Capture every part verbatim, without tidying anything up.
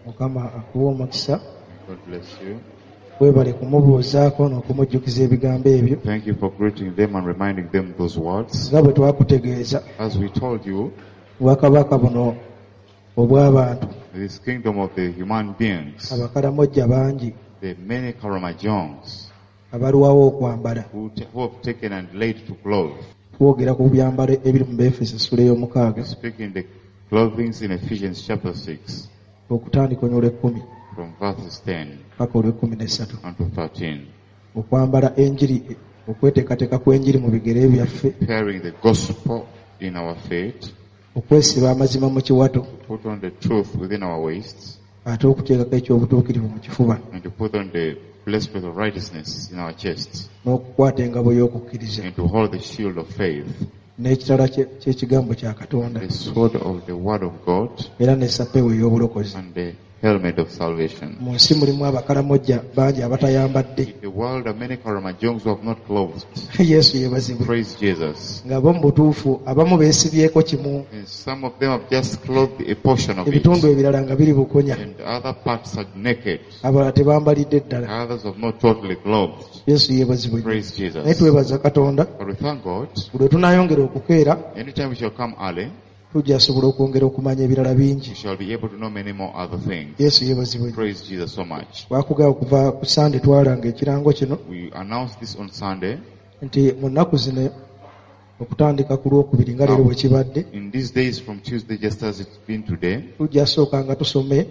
Mukama akuwa omukisa. God bless you. Webale kumubuuzaako n'okumujjukiza ebigambo ebyo. Thank you for greeting them and reminding them those words. Nga bwe twakutegeeza, As we told you, obwakabaka buno obw'abantu, this kingdom of the human beings, abakalamojja bangi the many Karamajongs abalwawo okwambala. who, t- who have taken and laid to clothe. Twogera ku byambalo ebiri mu Befeso essula ey'omukaaga Speaking the clothings in Ephesians chapter six, okutandika olw'ekkumi from verses ten paka olw'ekkumi n'essatu. unto thirteen. Okwambala enjiri, okweteekateeka kw'enjiri mu bigere byaffe, Carrying the gospel in our feet, okwesiba amazima mu kiwato, put on the truth within our waists, ate okuteekako ekyobutuukirivu mu kifuba, and to put on the breastplate of righteousness in our chests, n'okukwata engabo y'okukkiriza, and to hold the shield of faith, n'ekitala kye- ky'ekigambo kya Katonda, the sword of the word of God, era n'essappeewo ey'obulokozi. and the helmet of salvation. Mu nsi mulimu abakalamojja bangi abatayambadde. In the world are many Karamajongs who have not clothed. Yesu yeebazibwe. Praise Jesus. nga bo mu butuufu abamu beesibyeko kimu, And some of them have just clothed a portion of it, ebitundu ebirala nga biri bukunya, and other parts are naked. abalala tebambalidde ddala. Others have not totally clothed. Yesu yeebazibwe. Praise Naye Jesus. twebaza Katonda, But we thank God. buli lwe tunaayongera okukeera Anytime we shall come early, tujja sobola okwongera okumanya ebirala bingi. we shall be able to know many more other things. Yesu yeebazibwe. Praise Jesus so much. Twakugaba okuva ku Sande twalanga ekirango kino We announced this on Sunday. nti mu nnaku zino okutandika ku Lwokubiri nga leero bwe kibadde, In these days from Tuesday, just as it's been today, tujja sooka nga tusome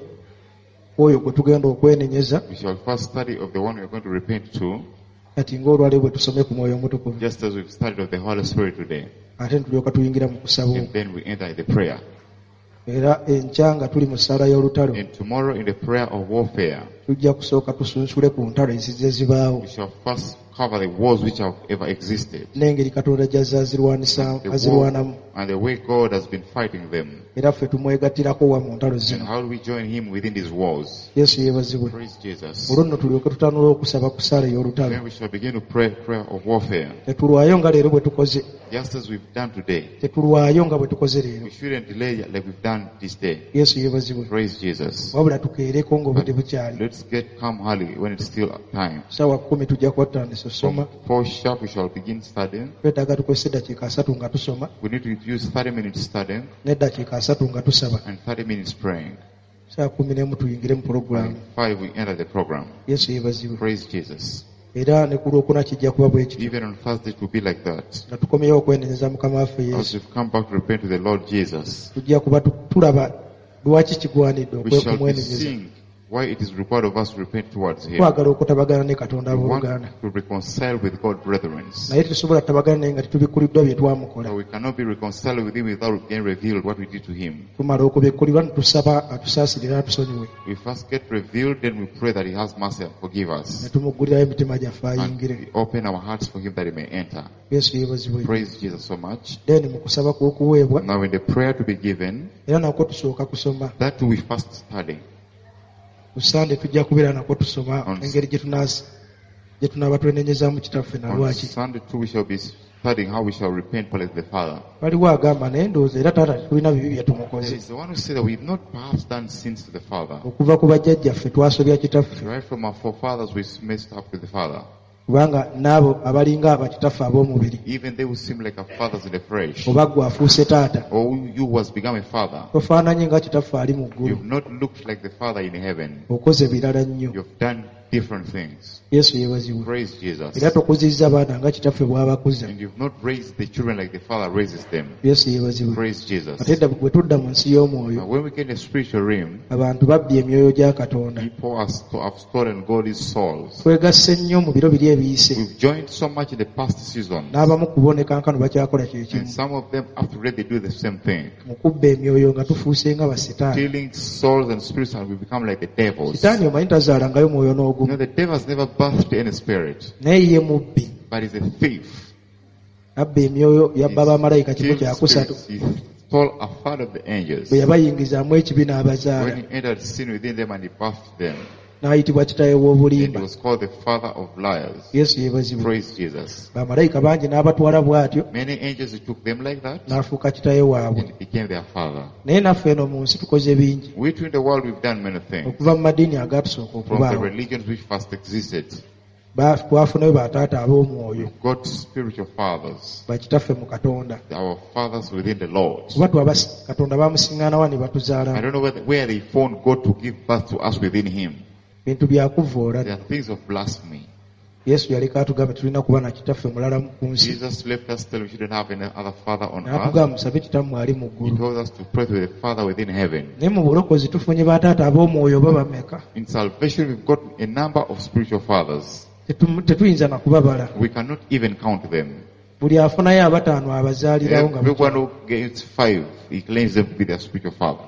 oyo gwe tugenda okwenenyeza, we shall first study of the one we are going to repent to, kati ng'olwaleero bwe tusome ku Mwoyo Omutukuvu, just as we've studied of the Holy Spirit today. ate ne tulyoka tuyingira mu kusaba. And then we enter in the prayer. Era enkya nga tuli mu ssaala y'olutalo, And tomorrow in the prayer of warfare, tujja kusooka tusunsule ku ntalo ezizze zibaawo, we shall first cover the wars which have ever existed, n'engeri Katonda gy'azze azirwanisa the war, azirwanamu, and the way God has been fighting them, era ffe tumwegattirako wa mu ntalo and zino. how do we join Him within these wars. Yesu yeebazibwe. Praise Jesus. Olwo nno tulyoke tutandule okusaba ku ssaala ey'olutalo. Then we shall begin to pray prayer of warfare, Tetulwayo nga leero bwe tukoze, just as we've done today. tetulwayo nga bwe tukoze leero. We shouldn't delay like we've done this day. Yesu yeebazibwe. Praise Jesus. Wabula tukeereko ng'obudde But bukyali. let's get come early when it's still time. Ssaawa kumi tujja kuba tutandise From osoma. four sharp we shall begin studying. Twetaaga tukozesa eddakiika asatu nga tusoma, We need to use thirty minutes studying n'eddakiika asatu nga tusaba. and thirty minutes praying. Saa kumi n'emu tuyingire mu pulogulaamu. And five we enter the program. Yesu yeebazibwe. Praise Jesus. Era ne ku Lwokuna kijja kuba bwe kityo, Even on Thursday it will be like that. nga tukomyewo okwenenyeza Mukama waffe As Yesu. we've come back to repent to the Lord Jesus, Tujja kuba tu- tulaba lwaki kigwanidde we shall be okwekumwenenyeza. seeing why it is required of us to repent towards Him. Twagala okutabagana ne Katonda We want abooluganda. to reconcile with God, brethren. Naye tetusobola kutabagana naye nga tetubikkuliddwa bye twamukola. But we cannot be reconciled with Him without getting revealed what we did to Him. Tumala okubikkulirwa ne tusaba atusaasirira atusonyiwe. We first get revealed, then we pray that He has mercy and forgive Ne us. tumuggulirayo emitima gyaffe And ayingire. we open our hearts for Him that He may enter. Yesu yeebazibwe. Praise Jesus so much. Then mu kusaba kw'okuweebwa, Now in the prayer to be given, era nakwo tusooka kusoma. that too we first study. Ku Sande tujja kubeera nakwo tusoma On- engeri gye tunaas- gye tunaaba twenenyezaamu kitaffe na On lwaki. Sunday too we shall be studying how we shall repent towards the Father. Waliwo agamba naye ndowooza era taata tetulina bibi bye There tumukoze. is the one who said that we've not perhaps done sins to the Father. Okuva ku bajjajjaffe twasobya kitaffe, Right from our forefathers we messed up with the Father. kubanga n'abo abalinga abakitaffe ab'omubiri, Even they who seem like our fathers in the flesh. oba ggwe afuuse taata, Or you who has become a father. tofaananye nga kitaffe ali mu ggulu. You've not looked like the Father in heaven. Okoze birala nnyo. You've done different things. Yesu yeebazibwe. Praise Jesus. Era tokuzizza baana nga kitaffe bw'abakuza. And you've not raised the children like the Father raises them. Yesu yeebazibwe. Praise Jesus. Ate edda bwe tudda mu nsi y'omwoyo, Now when we get in the spiritual realm, abantu babbye emyoyo gya Katonda. people have sto- have stolen God's souls. Twegasse nnyo mu biro biri ebiyise, We've joined so much in the past season. n'abamu kuboneka nkano bakyakola kye And kimu. some of them after that they do the same thing. Mu kubba emyoyo nga tufuuse nga basitaani. Stealing souls and spirits and we become like the devils. Sitaani omanyi tazaalangayo mwoyo You know, n'ogumu, the devil has never birthed any spirit, naye ye mubbi. but is a thief. Abba emyoyo, yabba abamalayika kimu He kya steals kusatu. spirits. He stole a third of the angels. Bwe yabayingizaamu ekibi n'abazaala. When he entered sin within them and he birthed them. n'ayitibwa kitaawe And he w'obulimba. was called the father of liars. Yesu yeebazibwe. Praise Jesus. Bamalayika bangi n'abatwala bw'atyo Many angels took them like that n'afuuka kitaawe waabwe. and became their father. Naye naffe eno mu nsi tukoze bingi. We too in the world we've done many things. Okuva mu madiini agatusooka From the okubaawo. religions which first existed, Ba- twafunayo bataata ab'omwoyo. got spiritual fathers, Bakitaffe mu Katonda. our fathers within the Lord. Kuba twabasi- Katonda bamusiŋŋaanawa ne I batuzaala. don't know where, where they found God to give birth to us within Him. Bintu bya kuvvoola. They are things of blasphemy. Yesu yaleka atugamba tulina kuba na kitaffe mulala mu ku nsi. Jesus left us telling we shouldn't have any other father on earth. N'atugamba musabe kitammwe ali mu He ggulu. told us to pray to the Father within heaven. Naye mu bulokozi tufunye bataata ab'omwoyo baba bameka? In salvation, we've got a number of spiritual fathers. Tetu- Tetuyinza na kubabala. We cannot even count them. Buli afunayo abataano abazaalirawo nga Everyone mukyala. who gets five, he claims them to be their spiritual father.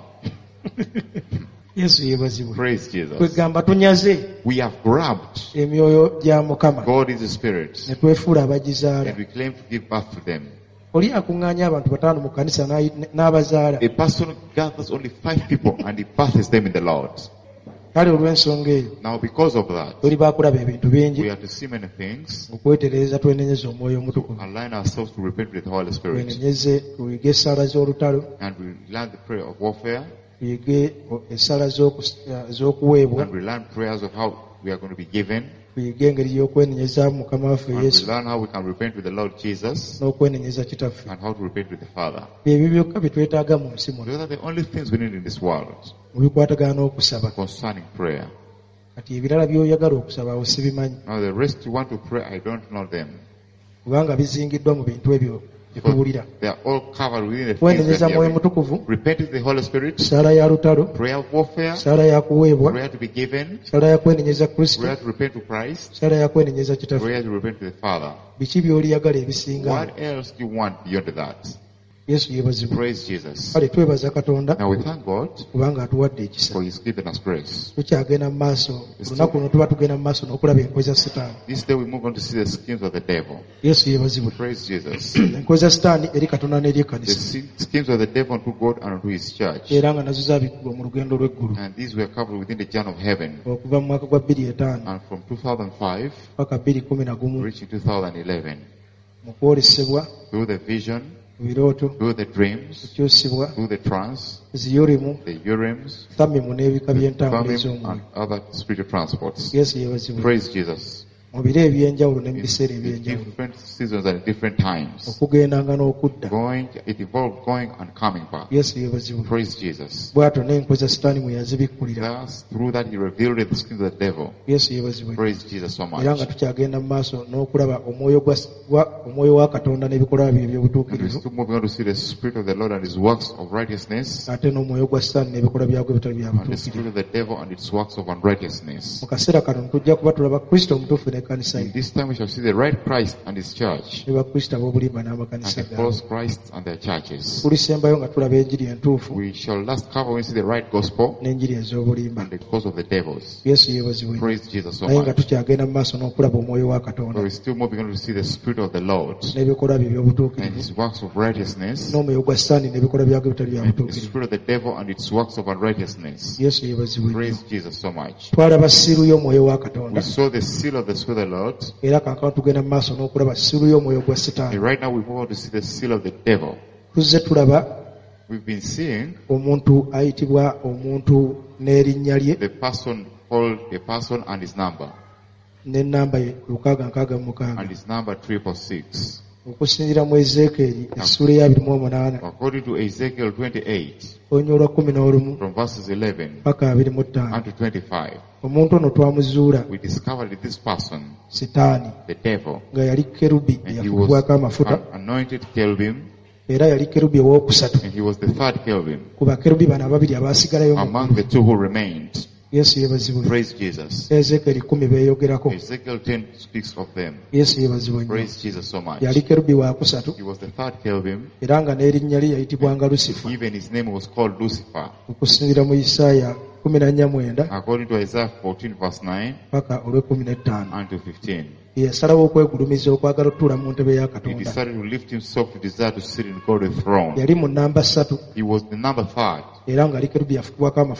Yesu yeebazibwe. Praise Jesus. Kwegamba tunyaze We have grabbed. emyoyo gya Mukama God is a spirit, ne twefuula abagizaala. and we claim to give birth to them. Oli akuŋŋaanya abantu bataano mu kkanisa n'ayi- n'abazaala. A person gathers only five people and he births them in the Lord. Kale olw'ensonga eyo Now, because of that, tuli baakulaba ebintu bingi we have to see many things, okwetereeza twenenyeza omwoyo omutukuvu. align ourselves to repent with the Holy Spirit, twenenyeze tuyige essaala z'olutalo, and we learn the prayer of warfare, tuyige essaala z'okus- z'okuweebwa, and we learn prayers of how we are going to be given, tuyige engeri y'okwenenyeza Mukama waffe and we Yesu learn how we can repent with the Lord Jesus, n'okwenenyeza kitaffe. and how to repent with the Father. Ebyo byokka bye twetaaga mu nsi muno Those are the only things we need in this world mu bikwatagana n'okusaba. concerning prayer. Kati ebirala by'oyagala okusaba awo sibimanyi, Now, the rest you want to pray, I don't know them. kubanga bizingiddwa mu bintu ebyo bye tuwulira. They are all covered within the things Kwenenyeza that we mwoyo are. mutukuvu, Repent with the Holy Spirit, essaala ya lutalo, prayer of warfare, essaala ya kuweebwa, prayer to be given, essaala ya kwenenyeza Kristo, prayer to repent to Christ, essaala ya kwenenyeza kitaffe. prayer to repent to the Father. Biki by'oliyagala ebisinga? What else do you want beyond that? Yesu yeebazibwe. Praise Jesus. Kale twebaza Katonda Now we thank God kubanga atuwadde ekisa. for He's given us grace. Tukyagenda mu maaso, olunaku luno tuba tugenda mu maaso n'okulaba enkozi za Sitaani. This day we move on to see the schemes of the devil. Yesu yeebazibwe. Praise Jesus. Enkozi za Sitaani eri Katonda n'eri The ekkanisa, se- schemes of the devil unto God and unto His church. era nga nazo zaabikkibwa mu lugendo lw'eggulu And these were covered within the journey of heaven. okuva mu mwaka gwa bbiri etaano And from two thousand five paka bbiri kumi na gumu, reaching two thousand eleven. mu kwolesebwa, Through the vision, mu birooto, through the dreams, kukyusibwa, through the trance, ziyulimu, the Urims, thamimu n'ebika by'entambula Thummim, ez'omwoyo. and other spiritual transports. Yesu yeebazibwe. Praise Jesus. Mu biro eby'enjawulo ne mu In, biseera in eby'enjawulo, different seasons and different times. okugendanga n'okudda. Going, it involved going and coming back. Yesu yeebazibwe. Praise Jesus. Bw'atyo n'enkozi za Sitaani mwe yazibikkulira. Thus, through that He revealed the schemes of the devil. Yesu yeebazibwe. Praise Jesus so Era nga much. tukyagenda mu maaso n'okulaba omwoyo gwa gwa- omwoyo wa Katonda n'ebikolwa bye And we're eby'obutuukirivu, still moving on to see the Spirit of the Lord and His works of righteousness, ate n'omwoyo gwa Sitaani n'ebikolwa byagwo ebitali bya and the butuukirivu. Spirit of the devil and its works of unrighteousness. Mu kaseera kano tujja kuba tulaba Kristo omutuufu n'ekkanisa In ye, this time we shall see the right Christ and His church, ne bakristo ab'obulimba and n'amakanisa the gaabwe. false Christs and their churches. Tulisembayo nga tulaba enjiri entuufu We shall last cover when we see the right gospel n'enjiri ez'obulimba. and the cause of the devils. Yesu yeebazibwe. Praise Jesus so Naye nga much. tukyagenda mu maaso n'okulaba omwoyo wa But Katonda we're still moving on to see the Spirit of the Lord n'ebikolwa bye and eby'obutuukirivu, His works of righteousness, n'omwoyo gwa Sitaani n'ebikolwa byagwo ebitali bya and the butuukirivu. Spirit of the devil and its works of unrighteousness. Yesu yeebazibwe. Praise Jesus so much. Twalaba ssiru y'omwoyo wa We Katonda, saw the seal of the Spirit of the Lord, era kaakano tugenda mu maaso n'okulaba ssiru y'omwoyo gwa Sitaani. and right now we move on to see the seal of the devil. Tuzze tulaba We've been seeing omuntu ayitibwa omuntu n'erinnya lye the person called a person and his number, n'ennamba ye lukaaga nkaaga mu mukaaga, and his number triple six. okusinziira mu Ezeekeri essula eya abiri mu omunaana According to Ezekiel twenty-eight, olunya olwa kumi n'olumu from verses eleven paka abiri mu ttaano, unto twenty-five, omuntu ono twamuzuula we discovered that this person, Sitaani, the devil, nga yali kerubi and he eyafukibwako was amafuta, an anointed cherubim, era yali kerubi owookusatu and he was the third cherubim ku bakerubi bano ababiri abaasigalayo mu among ggulu. the two who remained. Yesu yeebazibwe. Praise Jesus. Ezeekeri kumi beeyogerako. Ezekiel ten speaks of them. Yesu yeebazibwe nnyo. Praise Jesus so much. Yali kerubi waakusatu, He was the third cherubim. era nga n'erinnya lye yayitibwanga Lusifa, Even his name was called Lucifer. okusinziira mu Isaaya kumi na nnya mwenda According to Isaiah fourteen verse nine paka olw'ekumi n'ettaano. unto fifteen. Yasalawo okwegulumiza okwagala otuula mu ntebe ya He Katonda. decided to lift himself to desire to sit in God's throne. Yali mu nnamba ssatu, He was the number third, era nga ali kerubi yafukibwako amafuta.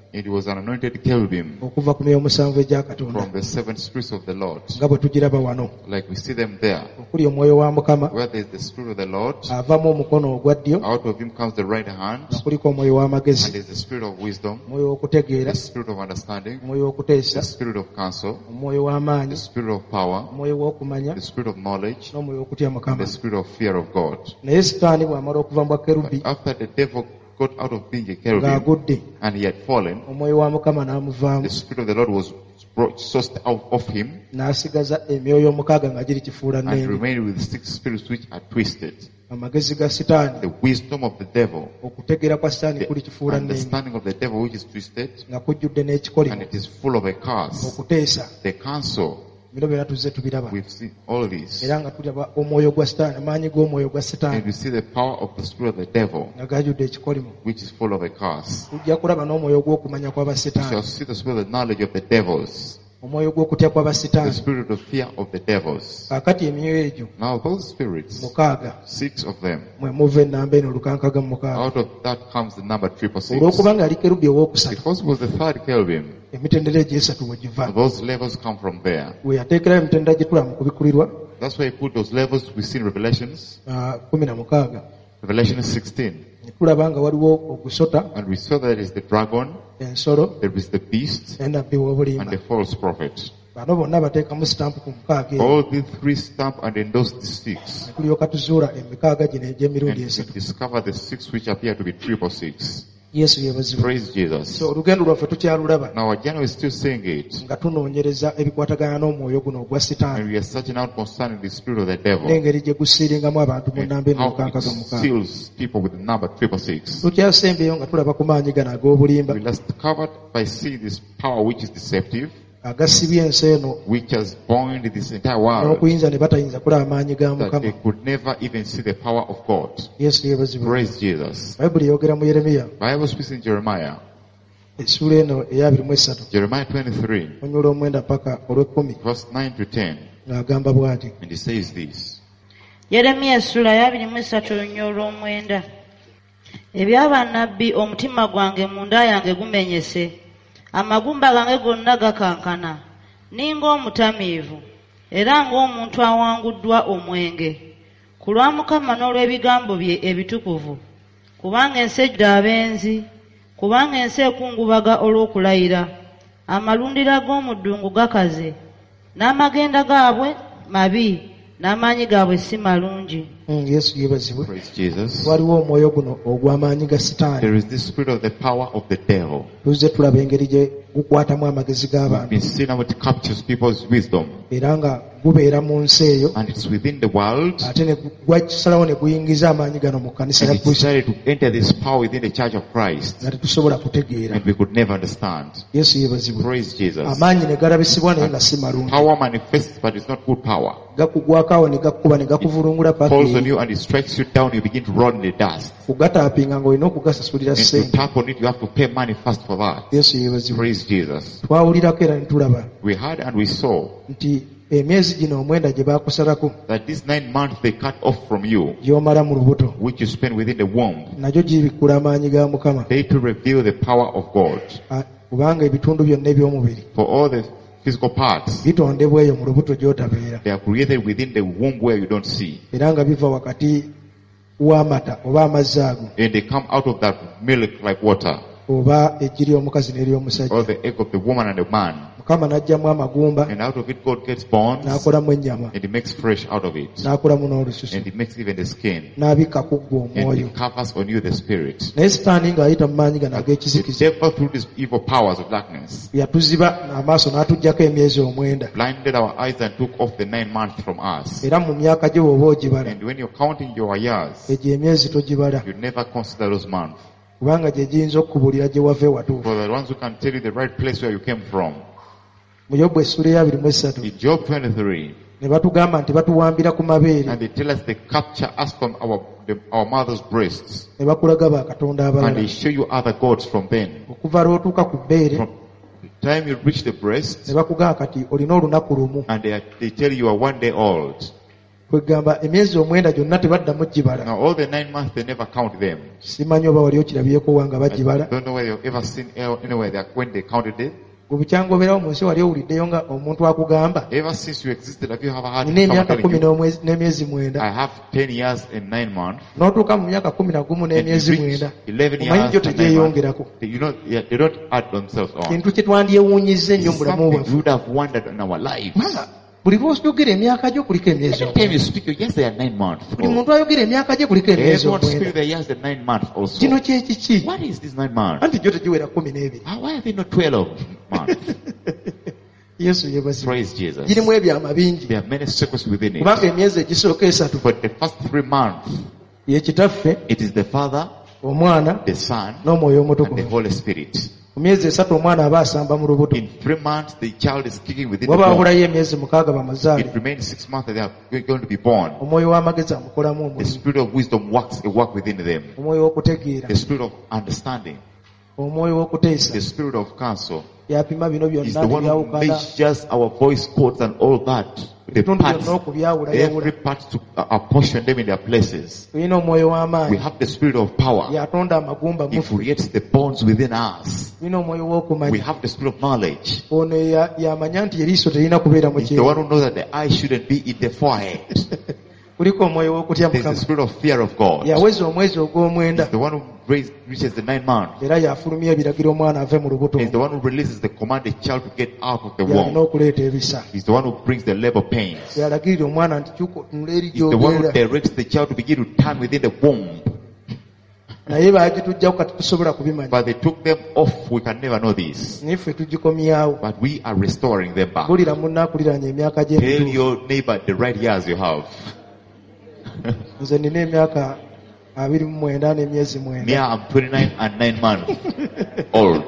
It was an anointed cherubim okuva ku myoyo musanvu egya Katonda from the seven spirits of the Lord. nga bwe tugiraba wano, Like we see them there, okuli omwoyo wa Mukama where there is the Spirit of the Lord. avamu omukono ogwa ddyo, Out of him comes the right hand, nga kuliko omwoyo and w'amagezi, there is the Spirit of wisdom, omwoyo w'okutegeera, the Spirit of understanding, omwoyo w'okuteesa, the Spirit of counsel, omwoyo w'amaanyi, the Spirit of power, omwoyo w'okumanya, the Spirit of knowledge, n'omwoyo w'okutya and Mukama. the Spirit of fear of God. Naye Sitaani bw'amala okuva mu bakerubi But after the devil got out of being a cherubim ng'agudde, and he had fallen, omwoyo wa Mukama n'amuvaamu, the Spirit of the Lord was brought sourced out of him n'asigaza emyoyo omukaaga nga giri kifuula and nneemi. remained with six spirits which are twisted. Amagezi ga Sitaani, The wisdom of the devil, okutegeera kwa Sitaani kuli the kifuula nneemi, understanding of the devil which is twisted, nga kujjudde and n'ekikolimo, it is full of a curse. okuteesa. The counsel, Bino byonna tuzze tubiraba. we've seen all this. Era nga tulaba omwoyo gwa Sitaani, amaanyi g'omwoyo gwa And Sitaani we see the power of the spirit of the devil, nga gajjudde ekikolimo. which is full of a curse. Tujja kulaba n'omwoyo gw'okumanya We shall kw'abasitaani, see the spirit of the knowledge of the devils, omwoyo gw'okutya the kw'abasitaani. spirit of fear of the devils. Kaakati emyoyo egyo Now those spirits, mukaaga six of them, mwe muva ennamba eno lukankaga mu mukaaga. out of that comes the number triple six. Olw'okuba nga ali kerubi owookusatu, Because it was the third cherubim, emitendera egyo esatu we giva. those levels come from there. We yateekerayo emitendera gye tulaba mu kubikulirwa That's why he put those levels we see in Revelations, ah, kumi na mukaaga. Revelation sixteen. Ne tulaba nga waliwo ogusota, And we saw that there is the dragon, ensolo, there is the beast, ne nabbi and w'obulimba. the false prophet. Bano bonna bateekamu sitampu ku mukaaga eyo. All these three stamp and endorse the six. Ne tulyoka tuzuula emikaaga gino And egy'emirundi we esatu. discover the six which appear to be triple six. Yesu yeebazibwe. Praise Jesus. So olugendo lwaffe tukyalulaba Now our journal is still saying it, nga tunoonyereza ebikwatagana n'omwoyo guno ogwa Sitaani, and we are searching out concerning the spirit of the devil, n'engeri gye gusiiringamu abantu mu and nnamba eno how it lukankaga mukaaga. seals people with the number triple six. Tukyasembeyo nga tulaba ku maanyi gano ag'obulimba We last covered by seeing this power which is deceptive, agasibye ensi eno which has bound this entire world, n'okuyinza ne batayinza kulaba maanyi ga that they Mukama. could never even see the power of God. Yesu yeebazibwe. Praise Jesus. Bayibuli yogera mu Yeremiya Bible speaks in Jeremiah, essuula eno eyabiri mu esatu Jeremiah twenty-three, onyula omwenda paka olw'ekkumi verse nine to ten, ng'agamba bw'ati: and he says this. Yeremiya essula ya abiri mu esatu olunya olw'omwenda. Ebyabannabbi omutima gwange munda yange gumenyese, amagumba gange gonna gakankana, ninga omutamiivu, era ng'omuntu awanguddwa omwenge. Ku lwa Mukama n'olw'ebigambo bye ebitukuvu, kubanga ensi ejjudde abenzi, kubanga ensi ekungubaga olw'okulayira, amalundira g'omu ddungu gakaze, n'amagenda gaabwe mabi, n'amaanyi gaabwe si malungi. Mm, Yesu yeebazibwe. Praise Jesus. Waliwo omwoyo guno ogw'amaanyi ga Sitaani. There is this spirit of the power of the devil. Tuzze tulaba engeri gye gukwatamu amagezi We've g'abantu, been seeing how it captures people's wisdom, era nga gubeera mu nsi eyo, and it's within the world, ate ne gu- gwakisalawo ne guyingiza amaanyi gano mu kkanisa and ya it Kristo decided to enter this power within the church of Christ, nga tetusobola kutegeera. and we could never understand. Yesu yeebazibwe. Praise Jesus. Amaanyi ne galabisibwa naye nga si malungi. Power manifests, but it's not good power. Gakugwako awo ne gakkuba ne gakuvulungula paka Falls on eyo. you and it strikes you down, you begin to rot in the dust. Kugataapinga ng'olina okugasasulira And to ssente. tap on it, you have to pay money first for that. Yesu yeebazibwe. Praise Jesus. Twawulirako era ne tulaba We heard and we saw nti emyezi gino omwenda gye baakusalako that this nine months they cut off from you, gy'omala mu lubuto, which you spend within the womb, nagyo gibikkula amaanyi ga Mukama. they to reveal the power of God. Ah, kubanga ebitundu byonna eby'omubiri For all the physical parts, bitondebwa eyo mu lubuto gy'otabeera, they are created within the womb where you don't see. era nga biva wakati w'amata oba amazzi ago And they come out of that milk like water, oba eggi ly'omukazi n'ery'omusajja. or the egg of the woman and the man. Mukama n'aggyamu amagumba, And out of it God gets bones, n'akolamu ennyama, and he makes fresh out of it. n'akolamu n'olususu, And he makes even the skin. n'abikka ku ggwe And he omwoyo. covers on you the spirit. Naye Sitaani ng'ayita mu maanyi gano But the ag'ekizikiza, devil, through these evil powers of darkness, yatuziba amaaso n'atuggyako emyezi omwenda, blinded our eyes and took off the nine months from us. era mu myaka gye bw'oba ogibala, And when you're counting your years, egyo emyezi togibala, you never consider those months. kubanga gye giyinza okukubuulira gye wava ewatuufu. For the ones who can tell you the right place where you came from. Mu Yobu essula ey'abiri mu esatu In Job twenty-three, ne batugamba nti batuwambira ku mabeere, and they tell us they capture us from our the, our mother's breasts, ne bakulaga bakatonda and abalala. they show you other gods from then. Okuva lw'otuuka ku bbeere From the time you reach the breast, ne bakugamba kati olina olunaku lumu, and they, are, they tell you you are one day old. kwegamba emyezi omwenda gyonna tebaddamu gibala. Now all the nine months, they never count them. Simanyi oba wali okirabyeko wanga I bagibala. don't know whether you've ever seen anywhere that when they counted it. Gwe bukyangoberawo mu nsi wali owuliddeyo nga omuntu akugamba Ever since you existed, have you ever had nina someone emyaka telling kumi you, n'omwezi- n'emyezi mwenda I have ten years and nine months, n'otuuka mu myaka kumi na gumu and you n'emyezi reach mwenda eleven omanyi years gyo and nine months? tegyeyongerako. They, you know, yeah, they don't add themselves on. kintu kye twandyewuunyiza ennyo mu It's bulamu something we bwaffe. would have wondered in our lives. Kubanga buli lw'oyogera emyaka gyo kuliko emyezi Every time you omwenda. speak, you yes, they are nine months. buli old. muntu ayogera emyaka gye kuliko emyezi Everyone omwenda. speak their years and nine months also. kino kye kiki? What is this nine months? anti gyo tegiwera kumi n'ebiri. How- Why are they not twelve months? yesu yeebazibwa. Praise Jesus. girimu ebyama bingi There are many secrets within it. kubanga emyezi egisooka esatu For the first three months, ye kitaffe, it is the Father, omwana the Son, n'omwoyo and the omutukuvu. Holy Spirit. mu myezi esatu omwana aba asamba mu lubuto. In three months, the child is kicking within the waba womb. wabulayo emyezi mukaaga bamuzaale. It remains six months and they are going to be born. omwoyo w'amagezi amukolamu The omulimu. spirit of wisdom works a work within them. omwoyo w'okutegeera, The spirit of understanding, omwoyo w'okuteesa, the spirit of counsel yapima bino is byonna the one who tebyawukana. measures our voice codes and all that. The ebitundu parts, byonna okubyawulayawula. every part to uh, apportion them in their places. tulina omwoyo We w'amaanyi, have the spirit of power. yatonda amagumba He mufu. creates the bones within us. tulina omwoyo We w'okumanya. have the spirit of knowledge. ono ya- yamanya nti eriiso terina kubeera mu He's the one kyeyo. who knows that the eye shouldn't be in the forehead. kuliko omwoyo w'okutya There's the mukama. spirit of fear of God. He's yaweza omwezi ogw'omwenda the one who raised, reaches the nine months. era yafulumya ebiragiro omwana ave mu lubuto. He's the one who releases the command the child to get out of the yalina womb. okuleeta ebisa. He's the one who brings the labor pains. yalagirira omwana nti kyuka otunula eri He's the one who gy'obeera. directs the child to begin to turn within the womb. naye baagitugjaku kati tusobola kubimanya. But they took them off. We can never know this. niffe tugikomyawo. But we are restoring them back. bulira munnaakuliranye emyaka Tell gy'emituufu. your neighbor the right years you have. nze nina emyaka abiri mu mwenda n'emyezi Me, mwenda. I'm twenty-nine and nine months old.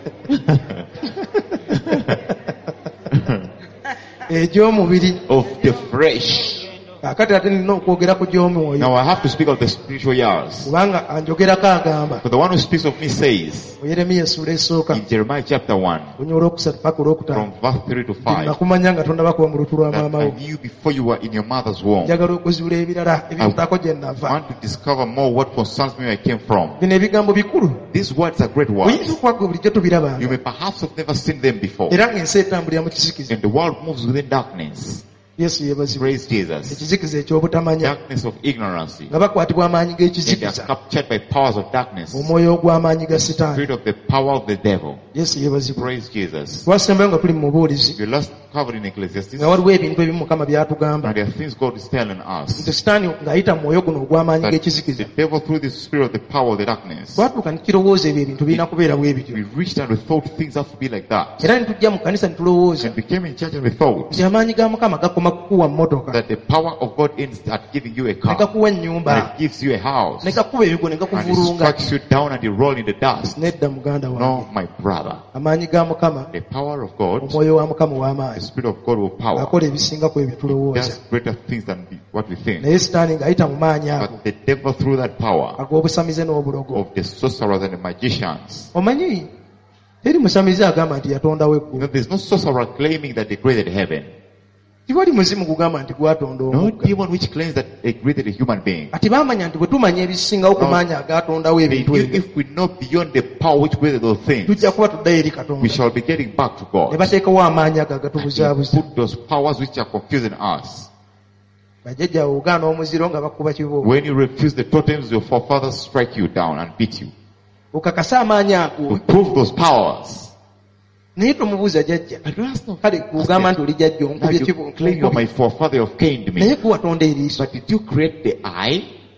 egy'omubiri. Of the fresh. kaakati ate nina okwogera ku gy'omwoyo. Now I have to speak of the spiritual years. kubanga anjogerako agamba For the one who speaks of me says mu yeremiya essula esooka in Jeremiah chapter one, lunya olwokusatu paka olwokutaano from verse three to five, nakumanya nga tondabakuba mu lutu lwa that maama I wo. knew before you were in your mother's womb. njagala okuzuula ebirala ebintako gye I nava. want to discover more what concerns me where I came from. bino ebigambo bikulu. These words are great oyinza words. okwaga bulijjo tubirabanga. You may perhaps have never seen them before. era ng'ensi etambulira mu kizikiza. And the world moves within darkness. yesu yeebazibwa. Praise Jesus. ekizikiza ekyobutamanya. Darkness of ignorance. nga bakwatibwa amaanyi And they are g'ekizikiza. captured by powers of darkness. omwoyo ogw'amaanyi ga sitaani. Spirit of the power of the devil. yesu yeebazibwa. Praise Jesus. twasembayo nga tuli mu bubuulizi You last covered in Ecclesiastes. nga waliwo ebintu ebimu mukama by'atugamba And there are things God is telling us. nti sitaani ng'ayita mu mwoyo guno ogw'amaanyi That g'ekizikiza. the devil through the spirit of the power of the darkness. twatuuka ne tukirowooza ebyo ebintu birina kubeera bwe bityo. We reached and we thought things have to be like that. era ne tujja mu kanisa ne tulowooza And we came in church and we thought nti amaanyi ga mukama gakoma kukuwa mmotoka, that the power of God ends at giving you a ne car. gakuwa And ennyumba, it gives you a house. ne gakuba ebigo ne And it gakuvulunga. strikes you down and you roll in the dust. nedda muganda wange, No, my brother. amaanyi ga mukama, The power of God, omwoyo wa mukama the w'amaanyi spirit of God will power. akola ebisingako ebyo tulowooza. Does greater things than what we think. naye sitaani ng'ayita mu maanyi ago But the devil through that power ag'obusamize n'obulogo. of the sorcerers and the magicians. omanyi teri musamize agamba nti yatondawo You eggulu, know, there's no sorcerer claiming that they created heaven. tiwali muzimu gugamba nti gwatonda No omugga. demon which claims that they created a human being. ati baamanya nti bwe tumanya ebisingawo ku No. maanyi agatondawo They ebintu knew ebyo, if we know beyond the power which created those things, tujja kuba tuddayo eri we katonda. shall be getting back to ne God. bateekawo amaanyi ago And he agatubuzaabuza. put those powers which are confusing us. bajjajjaawe ogaana omuziro nga bakuba kibo. When you refuse the totems, your forefathers strike you down and beat you. okakasa amaanyi ago, To prove those powers. naye tomubuuza jjajja. I don't ask no. kale kugamba nti oli jjajja Now onkubye you kibo claim you're my forefather, you've caned me. naye kuwatonda eriiso. But did you create the eye?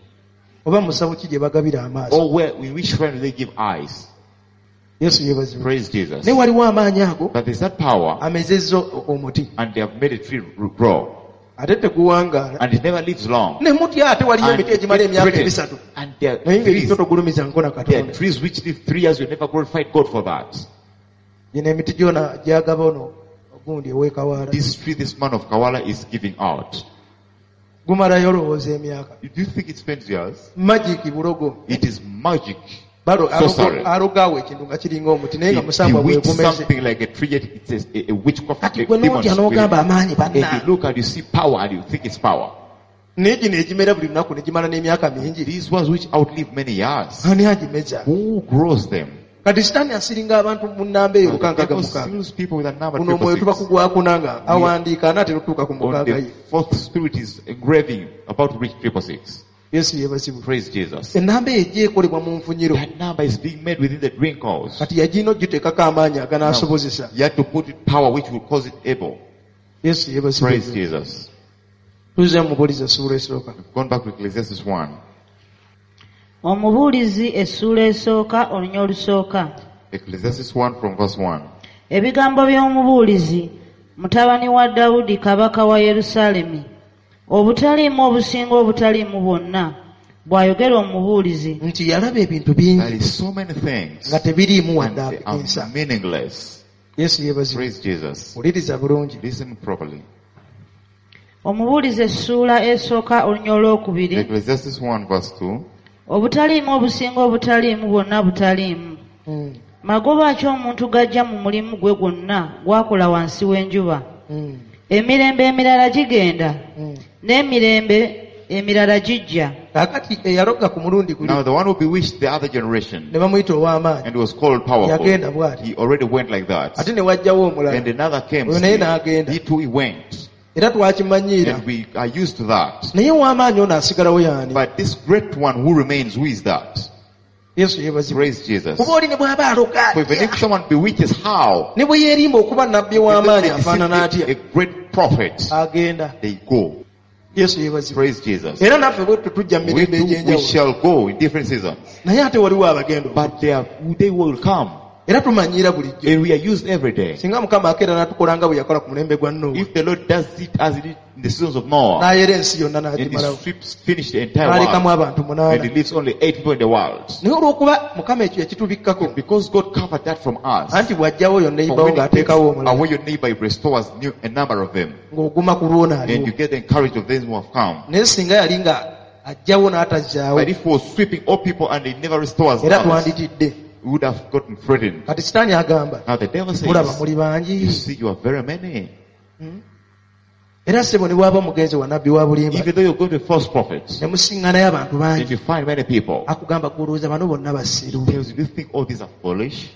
oba musawo ki gye bagabira amaaso. Or where, in which shrine do they give eyes? yesu yeebazibwa. Praise Jesus. naye waliwo amaanyi ago But there's that power, amezezza o- omuti and they have made a tree grow. ate teguwangaala. And it never lives long. ne mutya ate waliyo And emiti egimala it's emyaka written, ebisatu and there are naye trees, ng'erikyo togulumiza nkona there are katonda. trees which live three years, you never glorified God for that. gino emiti gyona gyagaba ono ogundi ew'ekawaala. This tree, this man of Kawala is giving out. gumalayo olowooza emyaka. Do you think it spends years? magiki bulogo. It is magic. balo Sorcery. alogaawo ekintu nga kiringa omuti naye nga It musambwa bewitches bwegumeze. something like a tree, yet it's a, a, a witchcraft, kati a gwe demon n'otya spirit. n'ogamba amaanyi And you banna. look and you see power and you think it's power. naye gino egimera buli lunaku ne gimala n'emyaka mingi. These ones which outlive many years. Ani agimeza? Who grows them? Kati sitaani asiringa abantu mu nnamba eyo And the lukangaga devil mukaaga. steals people with a number Kuno omwoyo tuba triple six. kugwako nanga awandiika anaatera okutuuka ku On mukaaga the ye. fourth spirit is engraving about to reach triple six. Yesu yeebazibwe. Praise Jesus. Ennamba eyo ejja ekolebwa mu nfunyiro. That number is being made within the wrinkles. Kati yagina ogiteekako amaanyi aganaasobozesa. You have to put it power which will cause it able. Yesu Praise yeebazibwe. Jesus. Tuzze mu Mubuulizi essuula esooka. We've gone back to Ecclesiastes one. Omubuulizi essuula esooka olunya olusooka. Ecclesiastes one from verse one. Ebigambo by'omubuulizi mutabani wa Dawudi kabaka wa Yerusaalemi obutaliimu obusinga obutaliimu bwonna bw'ayogera omubuulizi Nti yalaba ebintu There bingi is so many things nga tebiriimu and wadde they are akensa. meaningless. Yesu yeebazibwe. Praise Jesus. Wuliriza bulungi. Listen properly. Omubuulizi essuula esooka olunya olwokubiri. Ecclesiastes one verse two. Obutaliimu obusinga obutaliimu bwonna butaliimu. Mm. Magoba ki omuntu gajja mu mulimu gwe gwonna gwakola wansi w'enjuba. Mm. Emirembe emirala gigenda Mm. n'emirembe emirala gijja. Kaakati eyalogga ku mulundi guli Now the one who bewitched the other generation ne bamuyita ow'amaanyi and was called powerful, yagenda bw'ati. he already went like that. Ate ne wajjawo omulala. And another came, Oyo naye n'agenda. he too he went. Era twakimanyiira. And we are used to that. Naye ow'amaanyi ono asigalawo y'ani? But this great one who remains, who is that? Yesu yeebazibwe. Praise Jesus. Kuba oli ne bw'aba aloga For even if someone bewitches, how? ne bwe yeerimba okuba nabbi w'amaanyi afaanana A atya? great prophet, Agenda. they go. Yesu yeebazibwe. Praise Jesus. Era naffe bwettu tujja mu We, mirembe too, we egy'enjawulo. shall go in different seasons. Naye ate waliwo abagenda. But they, are, they will come. Era tumanyiira bulijjo. And we are used every day. Singa Mukama akeera n'atukola nga bwe yakola ku mulembe gwa Nuuwa. If the Lord does it as he did in the seasons of Noah, N'ayera ensi yonna and he n'agimalawo. strips, finished the entire N'alekamu world, abantu and he munaana. leaves only eight people in the world. Naye olw'okuba Mukama ekyo yakitubikkako. Because God covered that from us. Anti bw'ajjawo yonna For eyibawo when he takes ng'ateekawo omulala. away your neighbor, he restores new, a number of them. Ng'oguma ku lwona And you aliwo. get the encouragement of those who have come. Naye singa yali nga ajjawo n'atazzaawo. But if he was sweeping all people and he never restores Era others, twanditidde. we would have gotten threatened. Kati sitaani agamba. Now the devil Mulaba says, muli you bangi. see, you are very many. Era ssebo ne bw'aba mugenzi wa nabbi wa bulimba. Even though you go to false prophets, Ne musiŋŋaanayo abantu and bangi. you find many people, Akugamba gw'olowooza bano bonna basiru. tells you, do you think all these are foolish?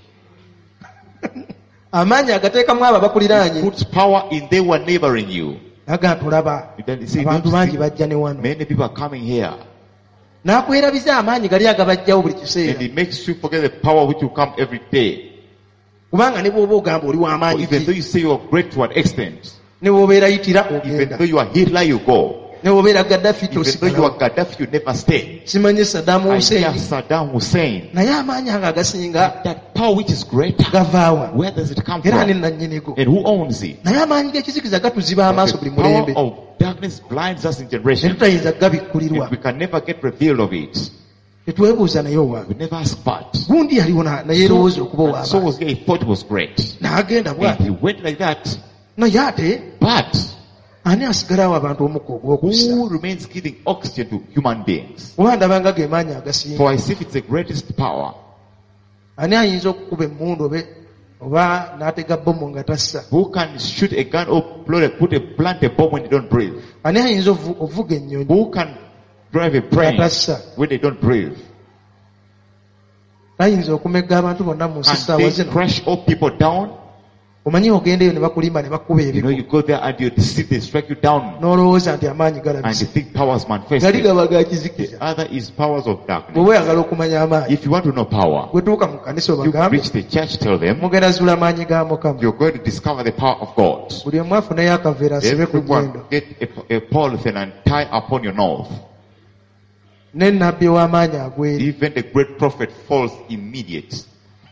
Amaanyi agateekamu abo abakuliraanye. Puts power in they who are neighboring you. Naga tulaba. Then you see, Abantu don't bangi you bajja ne see, wano. many people are coming here. N'akwerabiza amaanyi gali agabajjawo buli And kiseera. it makes you forget the power which will come every day. Kubanga ne bw'oba ogamba oli Or w'amaanyi even though ki, you say you are great to an extent, ne bw'obeera yitira even ogenda. though you are Hitler, you go. Ne bw'obeera Gaddafi Even though you are tosigalawo. Gaddafi, you never stay. Simanyi Saddam I Hussein. hear Saddam Hussein. Naye amaanyi ago agasinga That power which is greater, gavaawa. where does it come Era ne from? nannyinigo. And who owns it? Naye amaanyi g'ekizikiza gatuziba amaaso buli The power mulembe. of darkness blinds us in Ne generation. tutayinza gabikkulirwa. And we can never get revealed of it. Tetwebuuza naye owange. We never ask but. Gundi yaliwo na- naye erowooza okuba And so ow'amaanyi. was he, he thought it was great. N'agenda And bw'ati. he went like that. Naye ate But ani asigalawo abantu omukka ogw'okussa? who remains giving oxygen to human beings? Oba ndabanga ge maanyi agasinga. For I see if it's the greatest power. Ani ayinza okukuba emmundu obe oba n'atega bbomu nga tassa? Who can shoot a gun or blow a, put a plant a bomb when they don't breathe? Ani ayinza ovu- ovuga ennyonyi Who can drive a plane nga tassa? when they don't breathe? Ayinza okumegga abantu bonna mu nsi And ssaawa they zino. crush all people down. Omanyi ogendeyo ne bakulimba ne bakuba You know, ebiku. you go there and you deceive, they strike you down. N'olowooza nti amaanyi And you galabise. think powers Gali manifested. gaba ga The kizikiza. other is powers of darkness. Bw'oba oyagala okumanya amaanyi. If you want to know power, Gwe tuuka mu kkanisa you obagambe. reach the church, tell them, Mugenda zuula maanyi ga Mukama. you're going to discover the power of God. Buli omu afuneyo akaveera asibe ku Everyone nnyindo. get a, a polythene and tie upon your nose. Ne nnabbi w'amaanyi agweri. Even the great prophet falls immediate.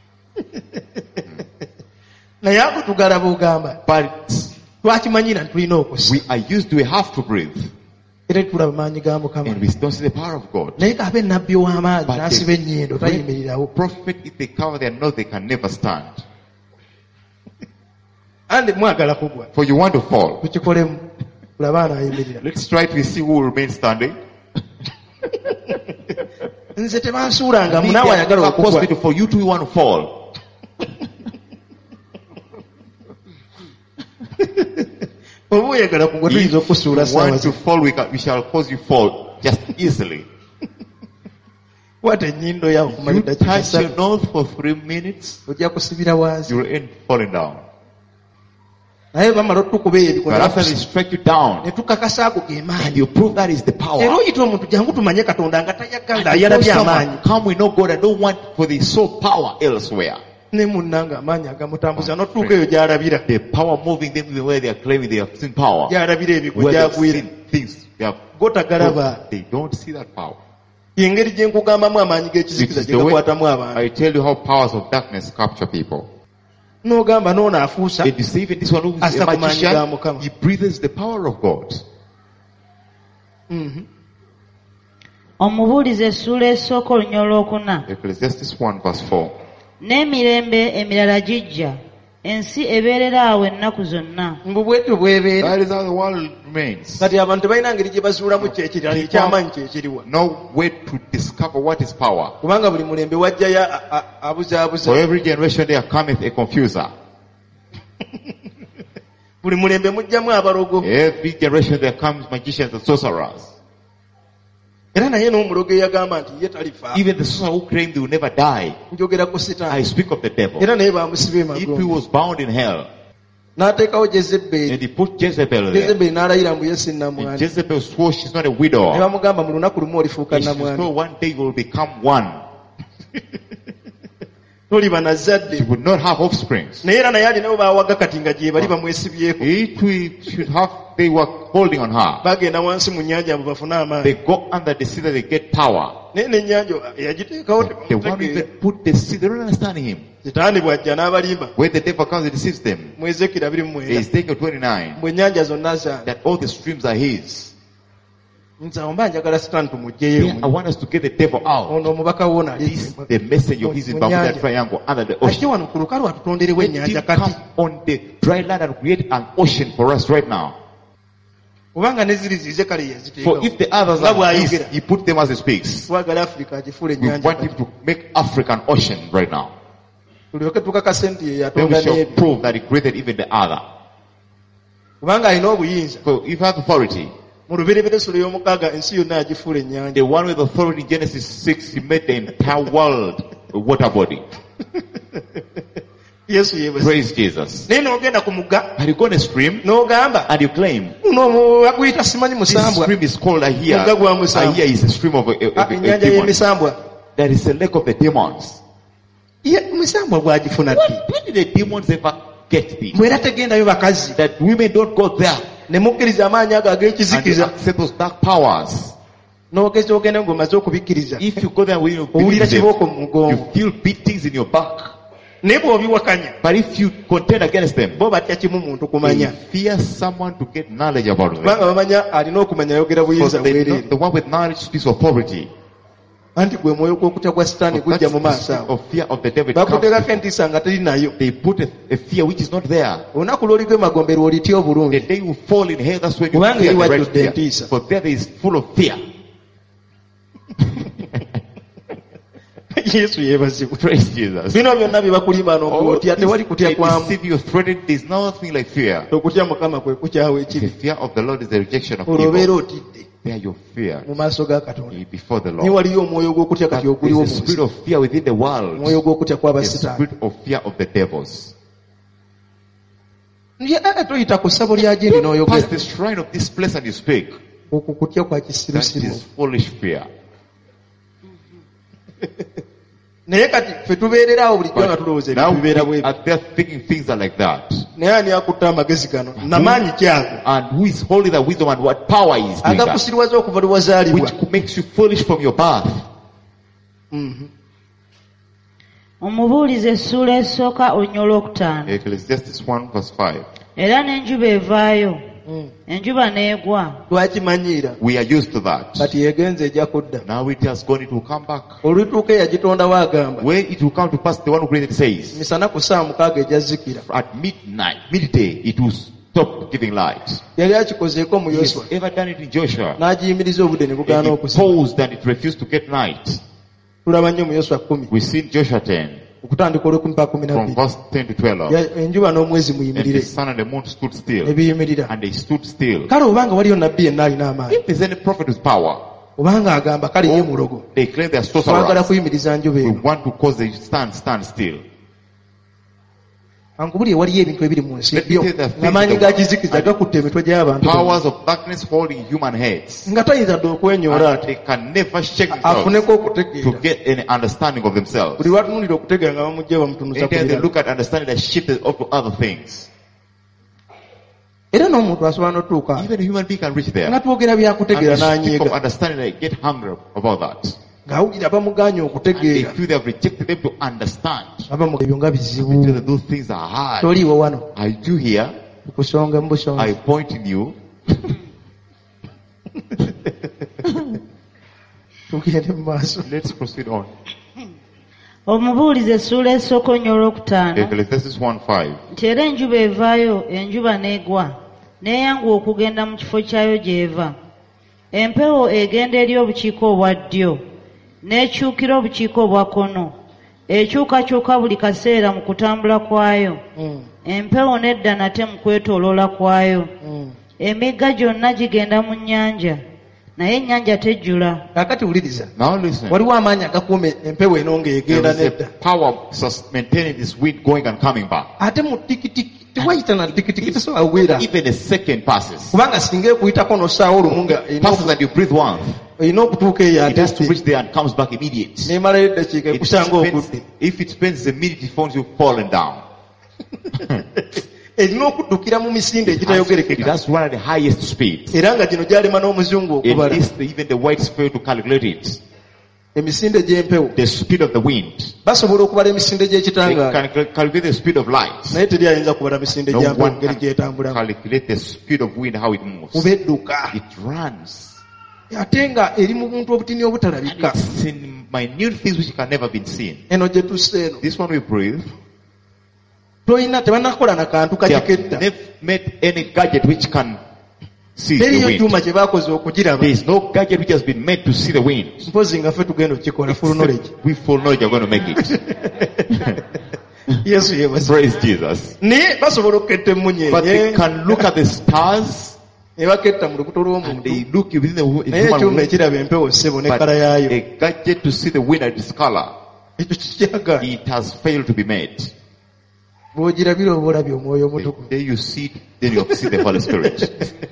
Naye abo tugalaba ogamba. But Twakimanyira nti tulina okussa. we are used to, we have to breathe. Era tulaba maanyi ga Mukama. And we don't see the power of God. Naye kabe nnabbi w'amaanyi But n'asiba the ennyindo great tayimirirawo. prophet, if they cover their nose, they can never stand. Andi mwagala kugwa. For you want to fall. Tukikolemu. Tulaba anaayimirira. Let's try to see who will remain standing. Nze tebansuulanga Me, munaawe they ayagala are okugwa. hospital. For you too, you want to fall. oba oyagala kugwa tuyinza If okusuula you saawa want to zi fall, we, can, we shall cause you fall just easily. kwata ennyindo yawe kumala You eddakiika touch your ssatu nose for three minutes, ojja kusibira wansi you will end falling down. naye bamala otukuba eyo But after they strike you down, ne tukakasa ago ge and maanyi you prove that is the power. era oyita omuntu jangu tumanye katonda nga tayagala And you ayalabye know amaanyi someone, come we know God, I don't want for the soul power elsewhere. ne munnanga amaanyi agamutambuza notuuka eyo gy'alabira The power moving them even where they are claiming they have seen power. gy'alabira ebigwo Where they have gy'agwira seen things. They, have, go tagalaba they don't see that power. engeri gye nkugambamu amaanyi It g'ekizikiza is gye the way gakwatamu abantu I tell you how powers of darkness capture people. n'ogamba n'ono afuusa They deceive this one who is Asa a kumaanyi ga magician. Mukama. He breathes the power of God. Mhm. Omubuulize essuula esooka olunya olwokuna. Ecclesiastes one verse four. N'emirembe emirala gijja, ensi ebeerera awo ennaku zonna. mbu bwetyo bwebeera That is how the world remains. kati abantu tebalina ngeri gye bazuulamu kyekirala ekyamaanyi kyekiriwa No way to discover what is power. kubanga buli mulembe wajjayo a- a- For abuzaabuza every generation there cometh a confuser. buli mulembe mujjamu abalogo Every generation there comes magicians and sorcerers. era naye n'omulogo eyagamba nti ye talifa Even the sorcerer who claimed they will never die. njogera ku I sitaani speak of the devil. era naye bamusiba If he emagombe was bound in hell, n'ateekawo and jezebbeeri he put Jezebel there, jezebbeeri n'alayira mbu ye and sinnamwana Jezebel swore she's not a ne widow. bamugamba mu lunaku lumu olifuuka And she nnamwana swore one day you will become one. toliba na zadde She would not have offspring. naye era naye alinawo bawaga kati nga gye bali bamwesibyeko It we should have, they were holding on her. bagenda wansi mu nnyanja abo bafune They amaanyi go under the sea that they get power. naye n'ennyanja eyagiteekawo The one who even put the sea, they don't understand him. sitaani bw'ajja n'abalimba When the devil comes and deceives them, mu ezekira abiri mu he mwenda is taken twenty-nine, bwe ennyanja zonna zange that all the streams are his. nsawo mba njagala sitaani tumugjeyo Here, I want us to get the devil out. ono omubaka wo nali This, the message of his in Mu Bermuda nnyanja. Triangle under the ajje ocean. wano ku lukalu atutonderewo Let ennyanja him kati come on the dry land and create an ocean for us right now. kubanga ne ziri zize kale For yaziteekawo if the others nga are his, bw'ayogera he put them as he speaks. twagala afirika agifuula We ennyanja want him kati to make Africa an ocean right now. tulyoke tukakase nti ye Then yatonda we shall n'ebyo prove that he created even the other. kubanga alina obuyinza So if you have authority, mu lubereberye sula y'omukaaga ensi yonna yagifuula ennyanja the one with authority in Genesis six, he made the entire world a water body. yesu yeebase Praise Jesus. naye n'ogenda ku mugga But you go on a stream n'ogamba and you claim guno baguyita simanyi this musambwa stream is called Ahia. Mugga gwa Musambwa. Ahia is a stream of a, a, Ah, a, a ennyanja demon. y'emisambwa That is the lake of the demons. Ye, musambwa gwagifuna ddi Where, where did the demons ever get this? mwera tegendayo bakazi That women don't go there ne mukkiriza amaanyi ago and you ag'ekizikiza accept those dark powers. n'ogeza ogenda ng'omaze okubikkiriza If you go there when you owulira believe kibooko them, mu mugongo you feel beatings in your back. naye bw'obiwakanya But if you contend against them, bo batya kimu muntu they kumanya fear someone to get knowledge about them. kubanga bamanya alina okumanya ayogera Because buyinza they know bwereere the one with knowledge speaks authority. anti gwe mwoyo gw'okutya gwa sitaani But gujja that's mu the maaso spirit awo of fear of the devil. It comes bakuteekako before. entiisa nga teri nayo They put a, a fear which is not there. olunaku lw'oligwa emagombe lw'olitya The obulungi day you fall in hell, that's when you Kubanga fear the eri right wajjudde fear. entiisa. For there is full of fear. yesu yeebazibwe Praise Jesus. bino byonna bye bakulima All n'okuotya tewali this, kutya they kwamu deceive you, threaten. There's nothing like fear. okutya mukama kwe kukyawa The ekibi fear of the Lord is the rejection of olwo obeera evil. otidde There your fear mu maaso ga katonda before the naye Lord. waliyo omwoyo gw'okutya kati But oguliwo there's mu a spirit nsi of fear within the world. omwoyo gw'okutya The kw'abasitaani spirit of fear of the devils. Ye, eh, toyita ku ssabo lya gindi Pass n'oyogera the shrine of this place and you speak. okwo kutya kwa That kisirusiru is foolish fear. naye kati ffe tubeererawo bulijjo nga tulowooza But now ebintu we bibeera bwe are there thinking things are like that. naye ani akutta amagezi gano namaanyi kyago And who is holding the wisdom and what power is doing that? agakusiriwaza okuva lwe wazaalibwa Which makes you foolish from your birth. Mhm. Omubuulize essuula esooka olunya olwokutaano. Ecclesiastes one verse five. Era n'enjuba evaayo, Mm. enjuba n'egwa, twakimanyiira We are used to that. kati yegenze ejja kudda Now it has gone, it will come back. olwituuka eyagitondawo agamba Where it will come to pass, the one who created says, misana ku ssaawa mukaaga ejja zikira at midnight, midday, it will stop giving light. yali akikozeeko mu He has yoswa ever done it in Joshua. n'agiyimiriza obudde ne bugaana It okusiba paused and it refused to get night. tulaba nnyo mu yoswa kumi We see in Joshua ten. okutandika olwekumi mpaka kumi from nabbiri verse ten to twelve. Ya- enjuba n'omwezi And the muyimirire sun and the moon stood still. ne biyimirira. And they stood still. Kale obanga waliyo nabbi yenna alina amaanyi If there's any prophet with power, obanga agamba kale ye mulogo they claim they are twagala sorcerers. kuyimiriza njuba We eno, want to cause the stand stand still. ankubulire waliyo ebintu ebiri mu nsi Let me byo tell you the things ng'amaanyi that- ga kizikiza gakutte emitwe gy'abantu bonna. Powers of darkness holding human heads. nga tayinza dde okwenyoola And ati they can never shake themselves afuneko to okutegeera. get any understanding of themselves. buli lwatunulira okutegeera nga bamugja bamutunuza ku And then they birala. look at understanding that shift it up to other things. era n'omuntu asobola n'otuuka Even a human being can reach there. nga twogera And byakutegeera they speak of n'anyiiga understanding, they get hungry about that. ng'awulira bamugaanye And they okutegeera feel they have rejected them to understand. abamu ebyo nga They bizibu. feel that those things are hard. toliiwo wano Are you here? kusonga mu busonga. I point in you. tugende mu maaso. Let's proceed on. Omubuulize essuula esooka nnyo olwokutaano Ecclesiastes one five. nti era enjuba evaayo enjuba n'egwa n'eyanguwa okugenda mu kifo kyayo gy'eva. Empewo egenda eri obukiiko obwa ddyo n'ekyukira obukiiko obwa kkono, ekyukakyuka buli kaseera mu kutambula kwayo. Mm, Empewo nedda nate mu kwetooloola kwayo. mm. Emigga gyonna gigenda mu nnyanja, naye ennyanja tejjula. kaakati wuliriza Now listen. waliwo amaanyi agakuuma empewo eno ng'egenda There is nedda a power sus- maintaining this wind going and coming back. ate mu tikitiki tewayita na tikitiki tesobola kuwera Even a second passes. kubanga singa ekuyitako n'ossaawo olumu nga erina Passes oku- and you breathe once. erina okutuuka eyo It has to ate reach there and comes back immediate. n'emalayo eddakiika It ekusanga spends, okudde if it spends a minute, it finds you falling down. erina okuddukira mu misinde It egitayogerekeka has to run at the highest speed. era nga gino gyalema n'omuzungu At okubala least even the whites fail to calculate it. emisinde gy'empewo The speed of the wind. basobola okubala emisinde They gy'ekitangaala can cal- calculate the speed of light. naye teri ayinza kubala misinde No gya mpewo one ngeri can gyetambulamu calculate the speed of wind, how it moves. kuba edduka It runs. ate nga eri mu buntu obutini obutalabika It's in minute things which can never be seen. eno gye tusse eno This one we breathe. tolina tebanakola na kantu They have kakikedda never made any gadget which can see the teriyo wind. kyuma kye baakoze okugiraba There is no gadget which has been made to see the wind. mpozi nga ffe tugenda okukikola full knowledge Except we full knowledge are going to make it. yesu yebaza Praise Jesus. naye basobola okuketta But they emunyenye can look at the stars ne baketta mu lubuto and lw'omuntu they look within the wo- naye human ekyuma womb. ekiraba empewo ssebo But n'ekkala yaayo a gadget to see the wind and its color, ekyo kikyagaana it has failed to be made. bw'ogirabira oba olabye omwoyo The omutukuvu day you see it, then you have seen the Holy Spirit.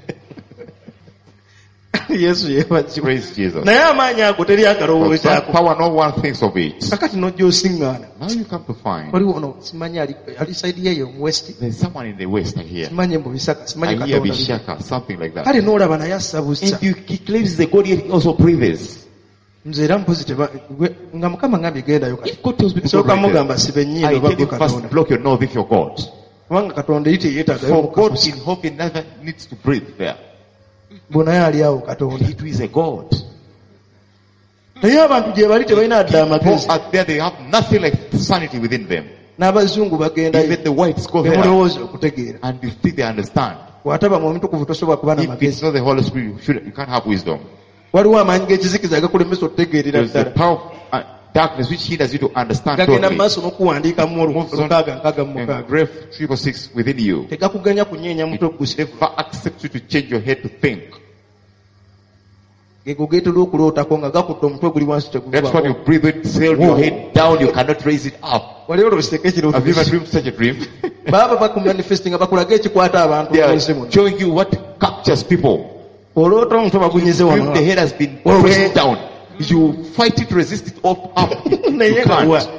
yesu yeebazibwa Praise Jesus. naye amaanyi ago teri But that agalowoozaako power, no one thinks of it. kakati n'ojja osiŋŋaana Now you come to find waliwo ono simanyi ali ali saidi yeyo mu west there's someone in the West, I hear. simanyi mu bisaka simanyi I hear katonda Bishaka, something like that. kale n'olaba naye assa bussa And you, he claims the God, yet he also breathes. nze era mpozi teba gwe- nga mukama ngambye gendayo kati If God tells me to go sooka right there, mugamba siba ennyindo I oba tell gwe you first katonda block your nose if you're God. kubanga katonda eri teyeetaagayo For God mukafusi in hope he never needs to breathe there. bonaye ali awo katonda He too is a God. naye abantu gye bali tebalina adda People amagezi out there, they have nothing like sanity within them. n'abazungu bagendayo Even the whites go there temulowooza okutegeera and you think they understand. bw'ataba mu omutukuvu tosobola kuba If it's n'amagezi not the Holy Spirit, you, should, you can't have wisdom. waliwo amaanyi g'ekizikiza agakulemesa okutegeerera There's the ddala power of uh, darkness which hinders you to understand gagenda mu totally. maaso n'okuwandiikamu olukaaga nkaaga mu mukaaga Engrave triple six within you. tegakuganya kunyeenya mutwe It gusi never accepts you to change your head to think. gego geetera okulootako nga gakutte omutwe guli wansi That's when teguvaako you breathe it, sail your head down, you cannot raise it up. wali olwositeko ekiro Have you ever dreamed such a dream? baba bakumanifesti nga bakulaga ekikwata abantu They mu are nsi muno showing you what captures people. olwota omutwe bagunyize Dream wano the head has been Well, pressed we- down. You fight it, resist it up, up. You naye gawa can't.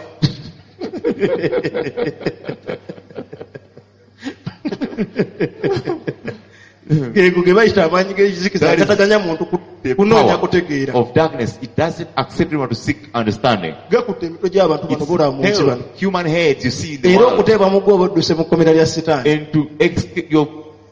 gego ge bayita amaanyi g'ekizikiza That is agataganya muntu ku- The kunoonya power kutegeera of darkness, it doesn't accept anyone to seek understanding. gakutte emitwe gy'abantu bano It's bula mu nsi bano held human heads you see in the era world. okuteeba mu gwe oba odduse mu kkomera lya sitaani And to escape your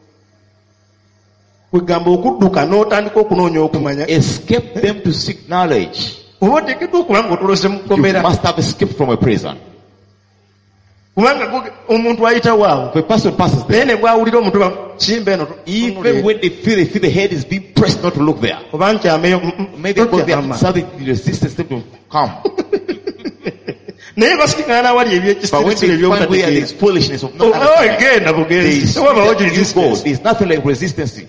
kwegamba okudduka n'otandika okunoonya okumanya escape them to seek knowledge. oba oteekeddwa okuba nga otolose mu You kkomera must have escaped from a prison. kubanga gwe- omuntu ayitawo awo If a person passes there, naye ne bwawulira omuntu ba kimba eno even when they feel they feel the head is being pressed not to look there. oba nkyameyo mm, mm, Maybe because they tokyama. have something resistance them to come. naye basikingana wali ebyekisirisiro But when they find where there is ebyobutategeera foolishness of not oh understanding, genda there bugenzi is tewabawo you go. resistance. There is nothing like resistance.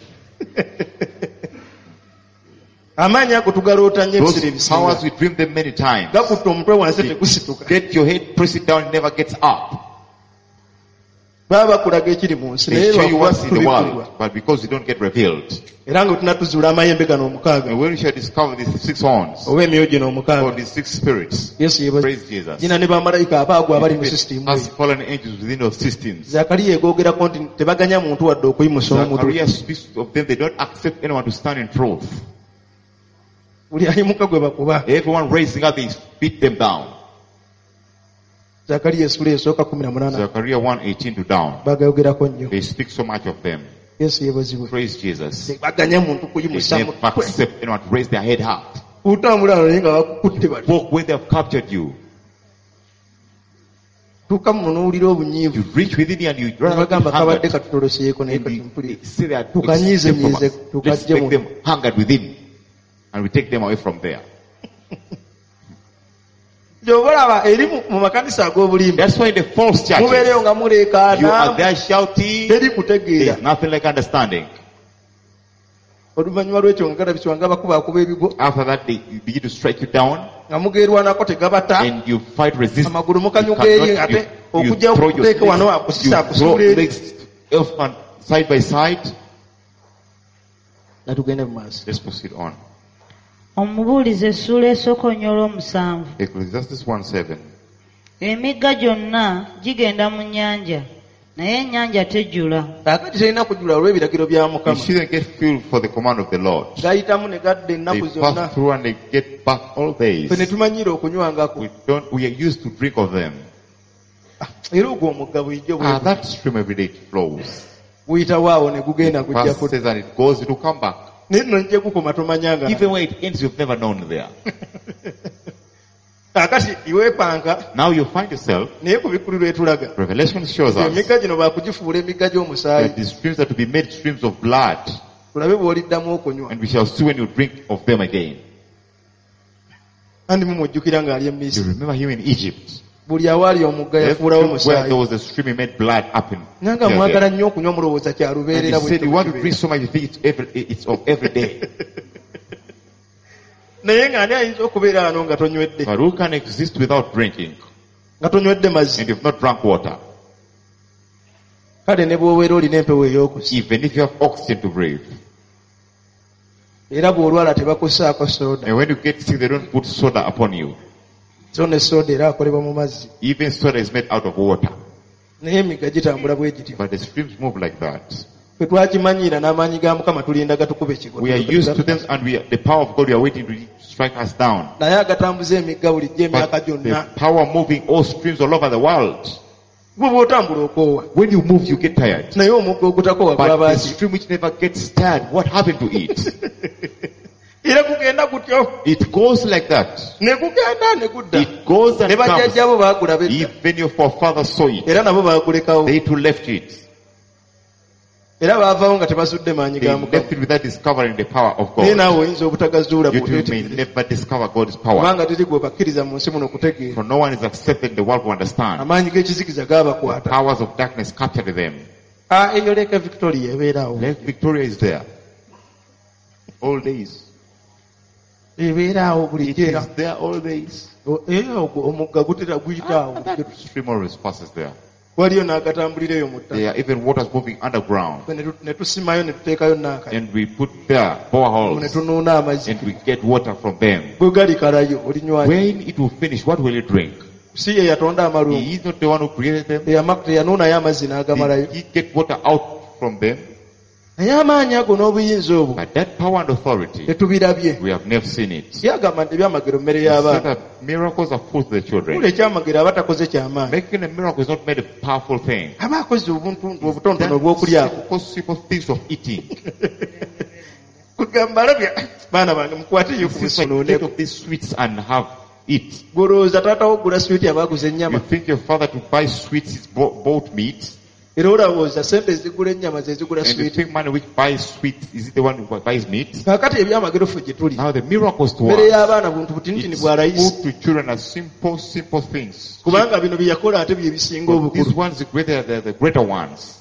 amaanyi ago tugaloota nnyo ebisiro Those powers, ebisinga we dream them many times. gakutta omutwe wansi tegusituka Get your head, press it down, it never gets up. baba bakulaga ekiri mu nsi naye They show you lwakuba what's in the tubikulwa world, but because you don't get revealed. era nga tunatuzuula amayembe gano omukaaga And when we shall discover these six horns, oba emyoyo gino or omukaaga these six spirits, yesu yebaza praise Jesus. gina ne bamalayika abaagwa abali mu sisitimu As eyo fallen angels within those systems. zakaliya egoogerako nti tebaganya muntu wadde okuyimusa omutwe Zachariah speaks of them, they don't accept anyone to stand in truth. buli ayimuka gwe bakuba Everyone raising up, they beat them down. zakaliya esula esooka kumi na munaana Zechariah one eighteen to down. bagayogerako nnyo They speak so much of them. yesu yebazibwe Praise Jesus. tebaganya muntu They kuyimusa never mutwe accept anyone to raise their head up. utambula naye nga bakukutte bati Walk when they have captured you. tuuka munuulira obunyiivu You reach within you and you rather bagamba kabadde hungered. katutoloseeko naye And you katumpulire say that tukanyiize nyiize let's tukajje make mu them hungered within. And we take them away from there. gyobalaba eri mu- mu makanisa ag'obulimba That's why in the false mubeereyo churches, nga you are muleekaana there shouting. teri kutegeera There's nothing like understanding. oluvannyuma lw'ekyo nga galabisibwa nga bakuba akuba ebigo After that, they you begin to strike you down nga mugeerwanako tegabata and you fight resistance. amagulu You mukanyuka eri cannot- ate you- you okujja throw your okuteeka wano legs- akusisa you throw akusuula eri legs off and side by side. nga tugende mu maaso Let's proceed on. Omubuulizi essula esokonnyola omusanvu. Ecclesiastes one seven. Emigga gyonna gigenda mu nnyanja, naye ennyanja tejjula. kaakati terina kujjula olw'ebiragiro bya You mukama shouldn't get filled for the command of the Lord. gayitamu ne gadda They ennaku zonna pass through and they get back all days. fe ne tumanyiira okunywangako We don't. We are used to drink of them. era ogwo omugga bulijjo Ah, bwe that stream every day it flows. guyitawo awo ne gugenda gujja Pastor ku says and it goes. It will come back. naye nno nje gukoma tomanyanga Even where it ends, you've never known there. kaakati iweepanka Now you find yourself. naye ku bikulu lwetulaga Revelation shows us emigga gino baakugifuula emigga gy'omusaayi that the streams are to be made streams of blood, tulabe bw'oliddamu okunywa and we shall see when you drink of them again. andi mumujjukira ng'ali e You misiri remember him in Egypt. buli awaali omugga yafuulawo Where there omusaayi was a stream, he made blood up in. nanga there, mwagala there. nnyo okunywa mulowooza And kyalubeerera he said, you want to bwe drink so much, you think it's every, it's of every day. naye ng'ani ayinza okubeera wano nga tonywedde But who can exist without drinking? nga tonywedde mazzi And you've not drunk water. kale ne bw'obeera olina empewo ey'okusa Even if you have oxygen to breathe. era bw'olwala tebakussaako sooda And when you get sick, they don't put soda upon you. so ne sooda era akolebwa mu mazzi Even soda is made out of water. naye emigga gitambula bwe gityo But the streams move like that. ffe twakimanyiira n'amaanyi ga mukama tulinda gatukuba ekigo We are used to them, and we are, the power of God, we are waiting to strike us down. naye agatambuza emigga bulijjo emyaka But gyonna the power moving all streams all over the world. gwe bw'otambula okoowa When you move, you get tired. naye omugga ogutakoowa But gwaba the ki stream which never gets tired, what happened to it? era gugenda gutyo It goes like that. ne gugenda ne gudda It goes and ne comes. bajjajjabo baagulaba edda Even your forefathers saw it. era nabo baagulekawo They too left it. era baavaawo nga tebasudde maanyi They ga mukama left it without discovering the power of naye God. naawe oyinza obutagazuula You too may bw'otetegereza never discover God's power. kubanga teri gwe bakkiriza mu nsi muno kutegeera For no one is accepted in the world to understand. amaanyi g'ekizikiza The gaabakwata powers of darkness captured them. Ah, eyo leka victoria ebeeraawo Lake Victoria is there. All days. ebeeraawo It bulijjo era is there all days. O- era ogwo omugga gutera guyitaawo And that stream always passes there. waliyo n'agatambulira eyo mu ttaka There are even waters moving underground. Ffe ne tu- ne tusimayo ne tuteekayo naaka And we put there ne boreholes. tunuuna amazzi And we get water from them. bwe galikalayo olinywayo When it will finish, what will you drink? si ye yatonda amalungu He is not the one who created them. Teyama- teyanuunayo amazzi n'agamalayo Did he get water out from them? naye amaanyi ago n'obuyinza obwo But that power and authority, tetubirabye we have never seen it. yagamba nti ebyamagero mmere He said y'abaana that miracles are food to the ula children. ekyamagero aba takoze kyamaanyi Making a miracle is not made a powerful thing. aba akoze obuntu obutonotono That's obw'okulyako possible things of eating. kugamba alabya baana bange mukwateyo ku Since I busonooneko take of these sweets and have it. golowooza taatawo ogula switi aba aguze You ennyama think your father to buy sweets is bought, bought meat? Era olowooza sente ezigula ennyama ze zigula And you sweet. think money which buys sweet, is it the one who buys meat? Kaakati ebyamagero ffe gye tuli. Now the miracles to Mmere us, y'abaana buntu butinitini it's bwa layisi. food to children are simple, simple things. Kubanga bino bye yakola ate bye bisinga But these obukulu. ones, the greater, the, the greater ones.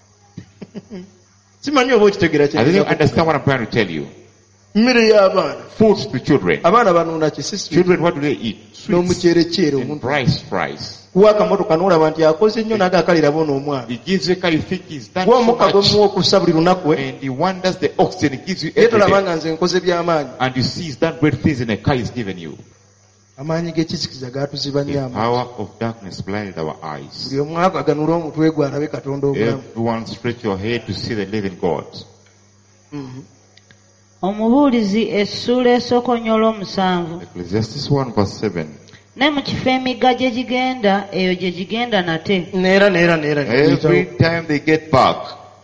Simanyi oba okitegeera I didn't kye. understand what I'm trying to tell you. Mmere y'abaana. Food to children. Abaana banuuna ki si sweet. Children, what do they eat? Sweets N'omuceereceere and omuntu. rice fries. Kuwa akamotoka n'olaba nti akoze nnyo n'agaakalira boona omwana. He gives you a car, you think he's done Kuwa so omukka gwe much. muwa okussa buli lunaku we. And he wonders the oxygen he gives you Naye every tolaba day. nga nze nkoze by'amaanyi. And you see he's done great things in a car he's given you. Amaanyi g'ekizikiza gaatuziba nnyo The amaanyi. power of darkness blinded our eyes. Buli omu agaganula omutwe gwe alabe Katonda obulamu. Everyone stretch your head to see the living God. Mhm. Omubuulizi essuula esookonyola omusanvu. Ecclesiastes one verse seven. Ne mu kifo emigga gye gigenda, eyo gye gigenda nate. Neera neera neera. Every time they get back,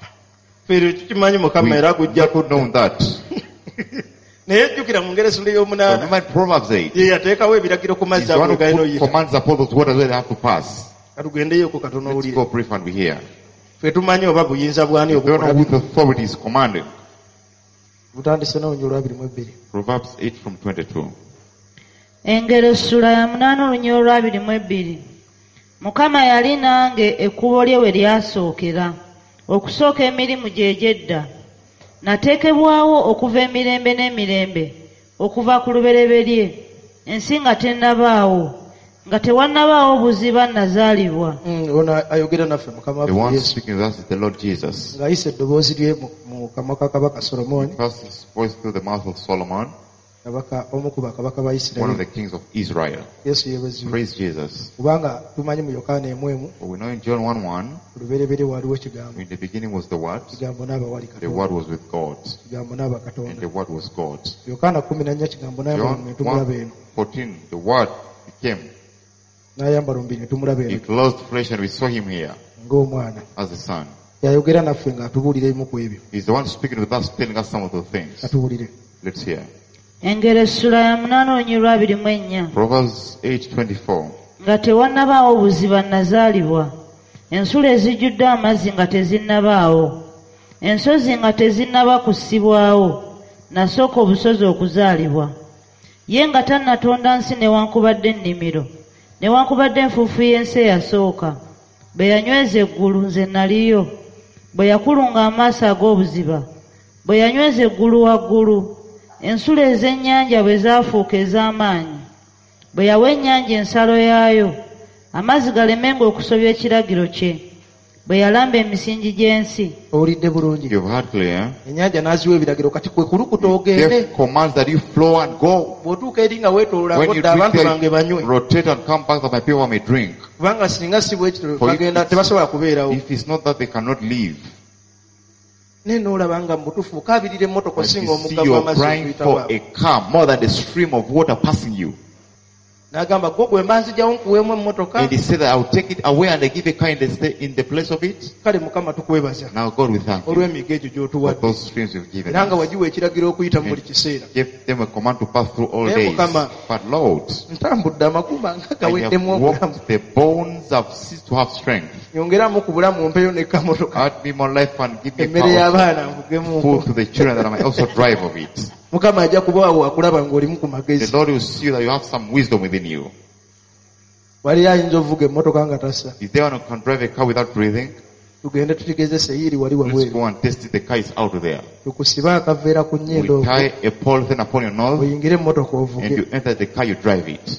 Fere tukimanyi we Mukama era akujja could know that. naye jjukira mu ngero esula ey'omunaana Remember in Proverbs eight, ye yateekawo ebiragiro ku he's mazzi the one ago who galina put oyita. commands upon those waters where they have to pass. Katugendeyo ku katono Let's owulire. go brief and we hear. Ffe tumanyi oba buyinza bwani We don't know obukola. who the authority is commanding. Butandise n'olunywa olwabiri mu ebbiri. Proverbs eight from twenty-two. Engero essula ya munaana olunyira olwabiri mu ebbiri. Mukama yali nange ekkubo lye we lyasookera, okusooka emirimu gye gy'edda. Nateekebwawo okuva emirembe n'emirembe, okuva ku lubereberye, ensi nga tennabaawo, nga tewannabaawo buziba nazaalibwa. Mm, ono ayogera naffe Mukama The waffe one Yesu. speaking with us is the Lord Jesus. Ng'ayisa eddoboozi lye mu- mu kamwa ka kabaka Solomooni, First his voice through the mouth of Solomon, kabaka omu ku bakabaka ba one of Isirayiri. the kings of Israel. Yesu yeebazibwe. Praise Jesus. Kubanga tumanyi mu Yokaana emu emu, But we know in John one one, ku lubereberye waaliwo ekigambo. in the beginning was the Word, Kigambo n'abawali the Katonda. Word was with God, Kigambo n'aba and Katonda. the Word was God. Yokaana kumi na nnya kigambo n'ayambala mu John tumulaba eno. one fourteen, the Word became, N'ayambala mu ne tumulaba he eno clothed flesh and we saw him here ng'omwana. as the Son. Yayogera naffe ng'atubuulira ebimu ku ebyo. He's the one speaking with us, telling us some of the things. Atubuulire. Let's hear. Engero essula ya munaana olunyira olwabiri mu ennya. Proverbs eight twenty-four. Nga tewannabaawo buziba nazaalibwa, ensula ezijjudde amazzi nga tezinnabaawo, ensozi nga tezinnaba kussibwawo, nasooka obusozi okuzaalibwa. Ye nga tannatonda nsi newankubadde ennimiro, newankubadde enfuufu y'ensi eyasooka, bwe yanyweza eggulu nze naliyo, bwe yakulunga amaaso ag'obuziba, bwe yanyweza eggulu waggulu, ensula ez'ennyanja bwe zaafuuka ez'amaanyi, bwe yawa ennyanja ensalo yaayo, amazzi galemenga okusobya ekiragiro kye, bwe yalamba emisingi gy'ensi. Owulidde bulungi. You've heard clear. Ennyanja n'aziwa ebiragiro kati kwe kulukuta He ogende. gave commands that you flow and go. Bw'otuuka eri nga weetoolola When you ngodda abantu drink bange there, banywe. rotate and come back that my people may drink. Kubanga singa si bwe kityo For you- bagenda tebasobola kubeerawo. If it's not that, they cannot leave. Naye n'olaba nga mu butuufu okaabirira emmotoka When osinga you see omugga you're gw'amazzi crying for okuyitawo. a car more than the stream of water passing you. N'agamba gwe gwe mbanzijjawo nkuweemu emmotoka. And he said that I'll take it away and I give a car in the, sta- in the place of it. Kale Mukama tukwebaza Now God will thank you olw'emigga egyo for gy'otuwadde. those streams you've given Era nga us. wagiwa ekiragiro okuyita mu buli kiseera. Give them a command to pass through all Naye days. Mukama, But Lord, ntambudde amagumba nga I gaweddemu have obulamu. walked, the bones have ceased to have strength. Nyongeramu ku bulamu ompeyo n'ekkamotoka. Add me more life and give me Emmere power, y'abaana nvugemu. food to the children that I may also drive of it. Mukama ajja kubaawo wakulaba ng'olimu ku The magezi. Lord will see that you have some wisdom within you. Wali ayinza ovuga emmotoka nga tassa. Is there one who can drive a car without breathing? Tugende tutegeeze seyiiri wali Let's wabweru. go and test it. The car is out there. Tukusibe akaveera ku nnyindo We tie a polythene upon your nose oyingire emmotoka and ovuge. you enter the car, you drive it.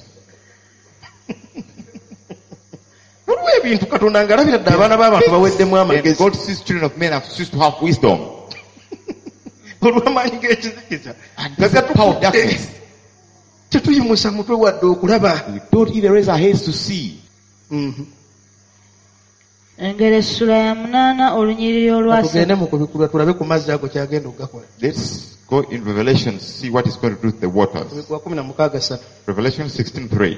Waliwo ebintu Katonda ng'alabira ddala abaana b'abantu baweddemu And amagezi. God sees children of men have ceased to have wisdom. Olw'amaanyi g'ekizikiza. And Nga this is the power of gatukutte. darkness. Tetuyimusa mutwe wadde okulaba. We don't even raise our heads to see. Mhm. Engero essula ya munaana olunyiriri olwasatu. Tugende mu kubikulwa tulabe ku mazzi ago kyagenda okugakola. Let's go in Revelation, see what is going to do with the waters. Kubikulwa kumi na mukaaga ssatu. Revelation sixteen three.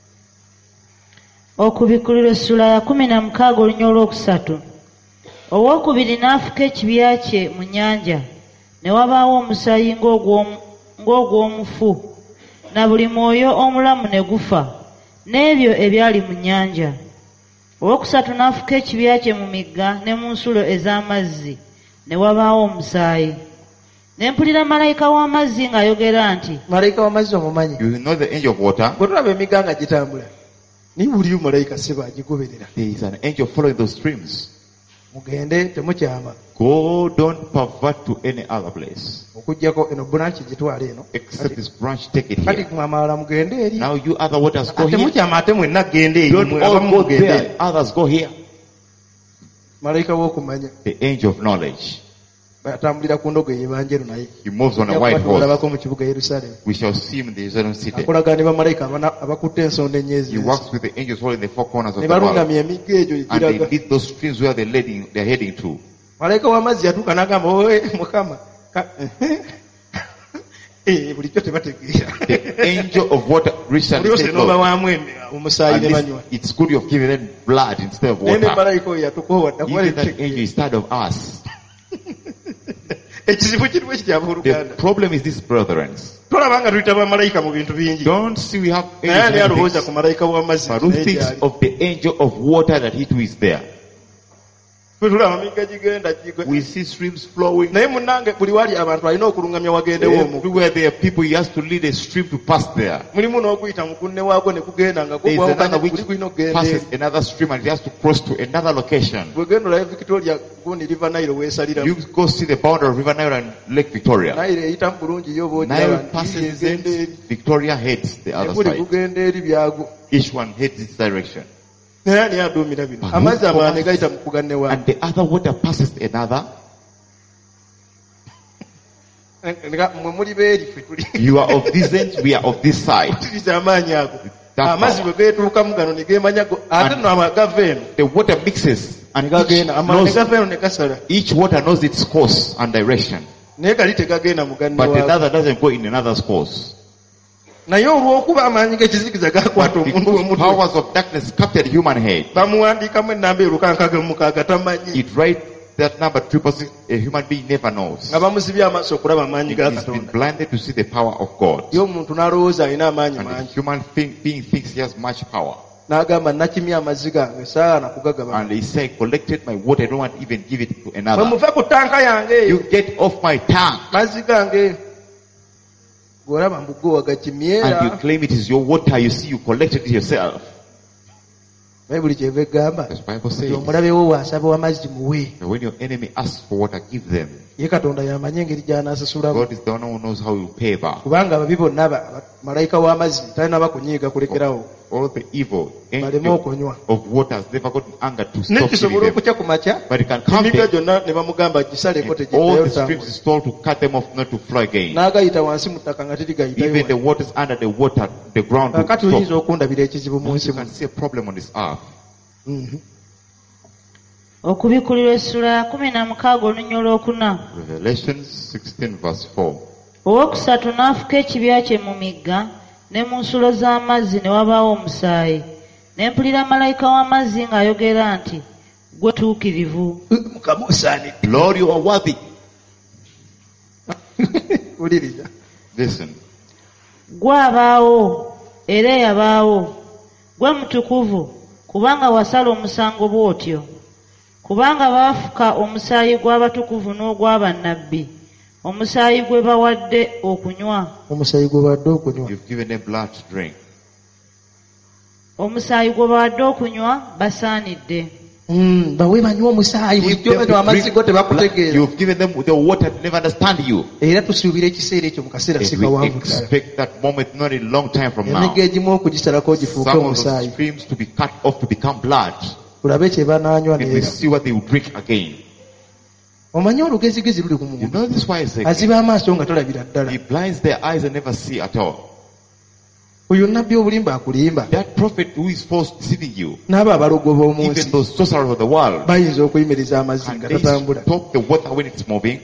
Okubikulirwa essula ya kumi na mukaaga olunya olwokusatu. Owookubiri n'afuka ekibya kye mu nnyanja, ne wabaawo omusaayi ng'ogw'omu- ng'ogw'omufu, na buli mwoyo omulamu ne gufa, n'ebyo ebyali mu nnyanja. Owokusatu n'afuka ekibya kye mu migga ne mu nsulo ez'amazzi, ne wabaawo omusaayi. Ne mpulira malayika w'amazzi ng'ayogera nti, malayika w'amazzi omumanyi? You know the angel of water? Bwe tulaba emigga nga gitambula, naye buliyo malayika seba agigoberera. There is an angel following those streams. Mugende temukyama. Go, don't pervert to any other place. Okuggyako eno branch gitwala eno. Except this branch, take it Kati here. kumamala mugende eri. Now you other waters go here. Temukyama ate mwenna gende eri. Don't all go there. Others go here. Malayika w'okumanya. The angel of knowledge. Atambulira ku ndogoyi ebanjeru naye. He moves on a white horse. Alabako mu kibuga Yerusalemu. We shall see him in the Jerusalem city. Akolaga ne bamalayika abakutte ensonda ennyezi. He walks with the angels holding the four corners of Ne the world. balungamya emigga egyo And they egiraga. lead those streams where they're leading, they're heading to. Malayika w'amazzi yatuuka n'agamba, owe Mukama. Eh, bulijjo tebategeera. The angel of water reached and Buli said, yose n'oba Lord, waamu omusaayi at ne least banywa. it's good you have given them blood instead of Naye ne water. malayika oyo yatukowadde kuba Even that tegeera. angel is tired of us. Ekizibu kirimu ekitya The abooluganda. problem is this, brethren. Tolaba nga tuyita bamalayika mu bintu bingi. Don't see we have Naye ani angels. alowooza ku malayika w'amazzi But who naye thinks gy'ali? of the angel of water that he too is there? Ffe tulaba migga gigenda gigwe. We see streams flowing. Naye munnange buli wali abantu alina okulungamya wagendewo omu. Everywhere there are people, he has to lead a stream to pass there. Mulimu n'okuyita mu gunne waagwo ne kugenda nga There is gugwawukanya another kuli which kulina okugenda passes eri. another stream and it has to cross to another location. Bwe genda olabe Victoria gundi River Nile weesaliramu. You go see the boundary of River Nile and Lake Victoria. Nile eyitamu bulungi yo Nile bw'ogiraba passes nti egenda eri. it, Victoria heads the Ne other buli side. gugenda eri byagwo. Each one heads its direction. Naye ani aduumira bino? But Amazzi who amalala ne passes- gayita mu kuganne waagwo. And the other water passes another. Nga mmwe muli beeri ffe tuli. You are of this end, we are of this side. Tiriza amaanyi ago. That Amazzi bwe geetuukamu gano ne geemanya go. Ate And- nno amagava eno. The water mixes Ne and each gagenda. Amala ne knows, gava eno ne gasala. each water knows its course and direction. Naye gali tegagenda muganne But waagwo. another doesn't go in another's course. Naye olw'okuba amaanyi g'ekizikiza gakwata But omuntu because omutwe. powers of darkness captured human head, Bamuwandiikamu ennamba erukankage mu mukaaga tamanyi. it writes that number triple six, a human being never knows. Nga bamuzibye amaaso okulaba amaanyi ga He's been Katonda. blinded to see the power of God. Ye omuntu n'alowooza alina amaanyi And the mangi. human thing, being thinks he has much power. N'agamba nakimya amazzi gange saana kugagaba. And he said, collected my water, I don't want to even give it to Mwe another. muve ku ttanka yange eyo. You get off my tongue. Mazzi gange. Bw'olaba mbu gwe And you wagakimyera. claim it is your water, you see, you collected it yourself. Bayibuli kyeva egamba. As Bible Nti says, omulabe wo bw'asaba amazzi muwe. that when your enemy asks for water, give them. Ye Katonda y'amanyi engeri gy'anaasasulamu. God is the one who knows how you pay back. Kubanga ababi bonna aba- malayika w'amazzi talina bakunyiiga kulekerawo. All the evil Baleme angel okunywa. of water has never gotten anger to Ne stop kisobola killing them. okukya ku makya. But it can come Emigga there, gyonna ne bamugamba gisaleko and all tegiddayo the streams tambula. is told to cut them off, not to flow again. N'agayita wansi mu ttaka nga Even the tirigayitayo. waters under the water, the ground will Kakati oyinza stop. okundabira ekizibu mu Once nsi you muno. can see a problem on this earth. Mhm. Okubikulirwa essula ya kumi na mukaaga olunya olwokuna. Revelation sixteen verse four. Owokusatu n'afuka ekibya kye mu migga ne mu nsulo z'amazzi ne wabaawo omusaayi. Ne mpulira malayika w'amazzi ng'ayogera nti, gwe tuukirivu. Mukama osaanidde. Lord, you are worthy. Wuliriza. Gwe Listen. abaawo era eyabaawo. Gwe mutukuvu kubanga wasala omusango bw'otyo. Kubanga baafuka omusaayi gw'abatukuvu n'ogw'abannabbi. Omusaayi gwe bawadde okunywa. Omusaayi gwe badde okunywa. You've given them blood to drink. Omusaayi gwe bawadde okunywa basaanidde. Mm, bawe banywa omusaayi Give bulijjo them bano to amazzi drink go blood. tebakutegeera. You've given them the water to never understand you. Era tusuubira ekiseera ekyo mu kaseera And si we kawanvu ddala. expect that moment not a long time from now. Emigga egimu okugisalako gifuuke Some of those omusaayi. streams to be cut off to become blood. Tulabe kye banaanywa And we neera. see what they will drink again. Omanyi olugezigezi luli ku You muntu. know this why it's like Aziba amaaso nga tolabira ddala. he blinds their eyes and never see at all. Oyo nnabbi obulimba akulimba. That prophet who is false deceiving you, N'abo abalogo b'omu even nsi those sorcerers of the world, bayinza okuyimiriza amazzi can nga they tatambula. stop the water when it's moving?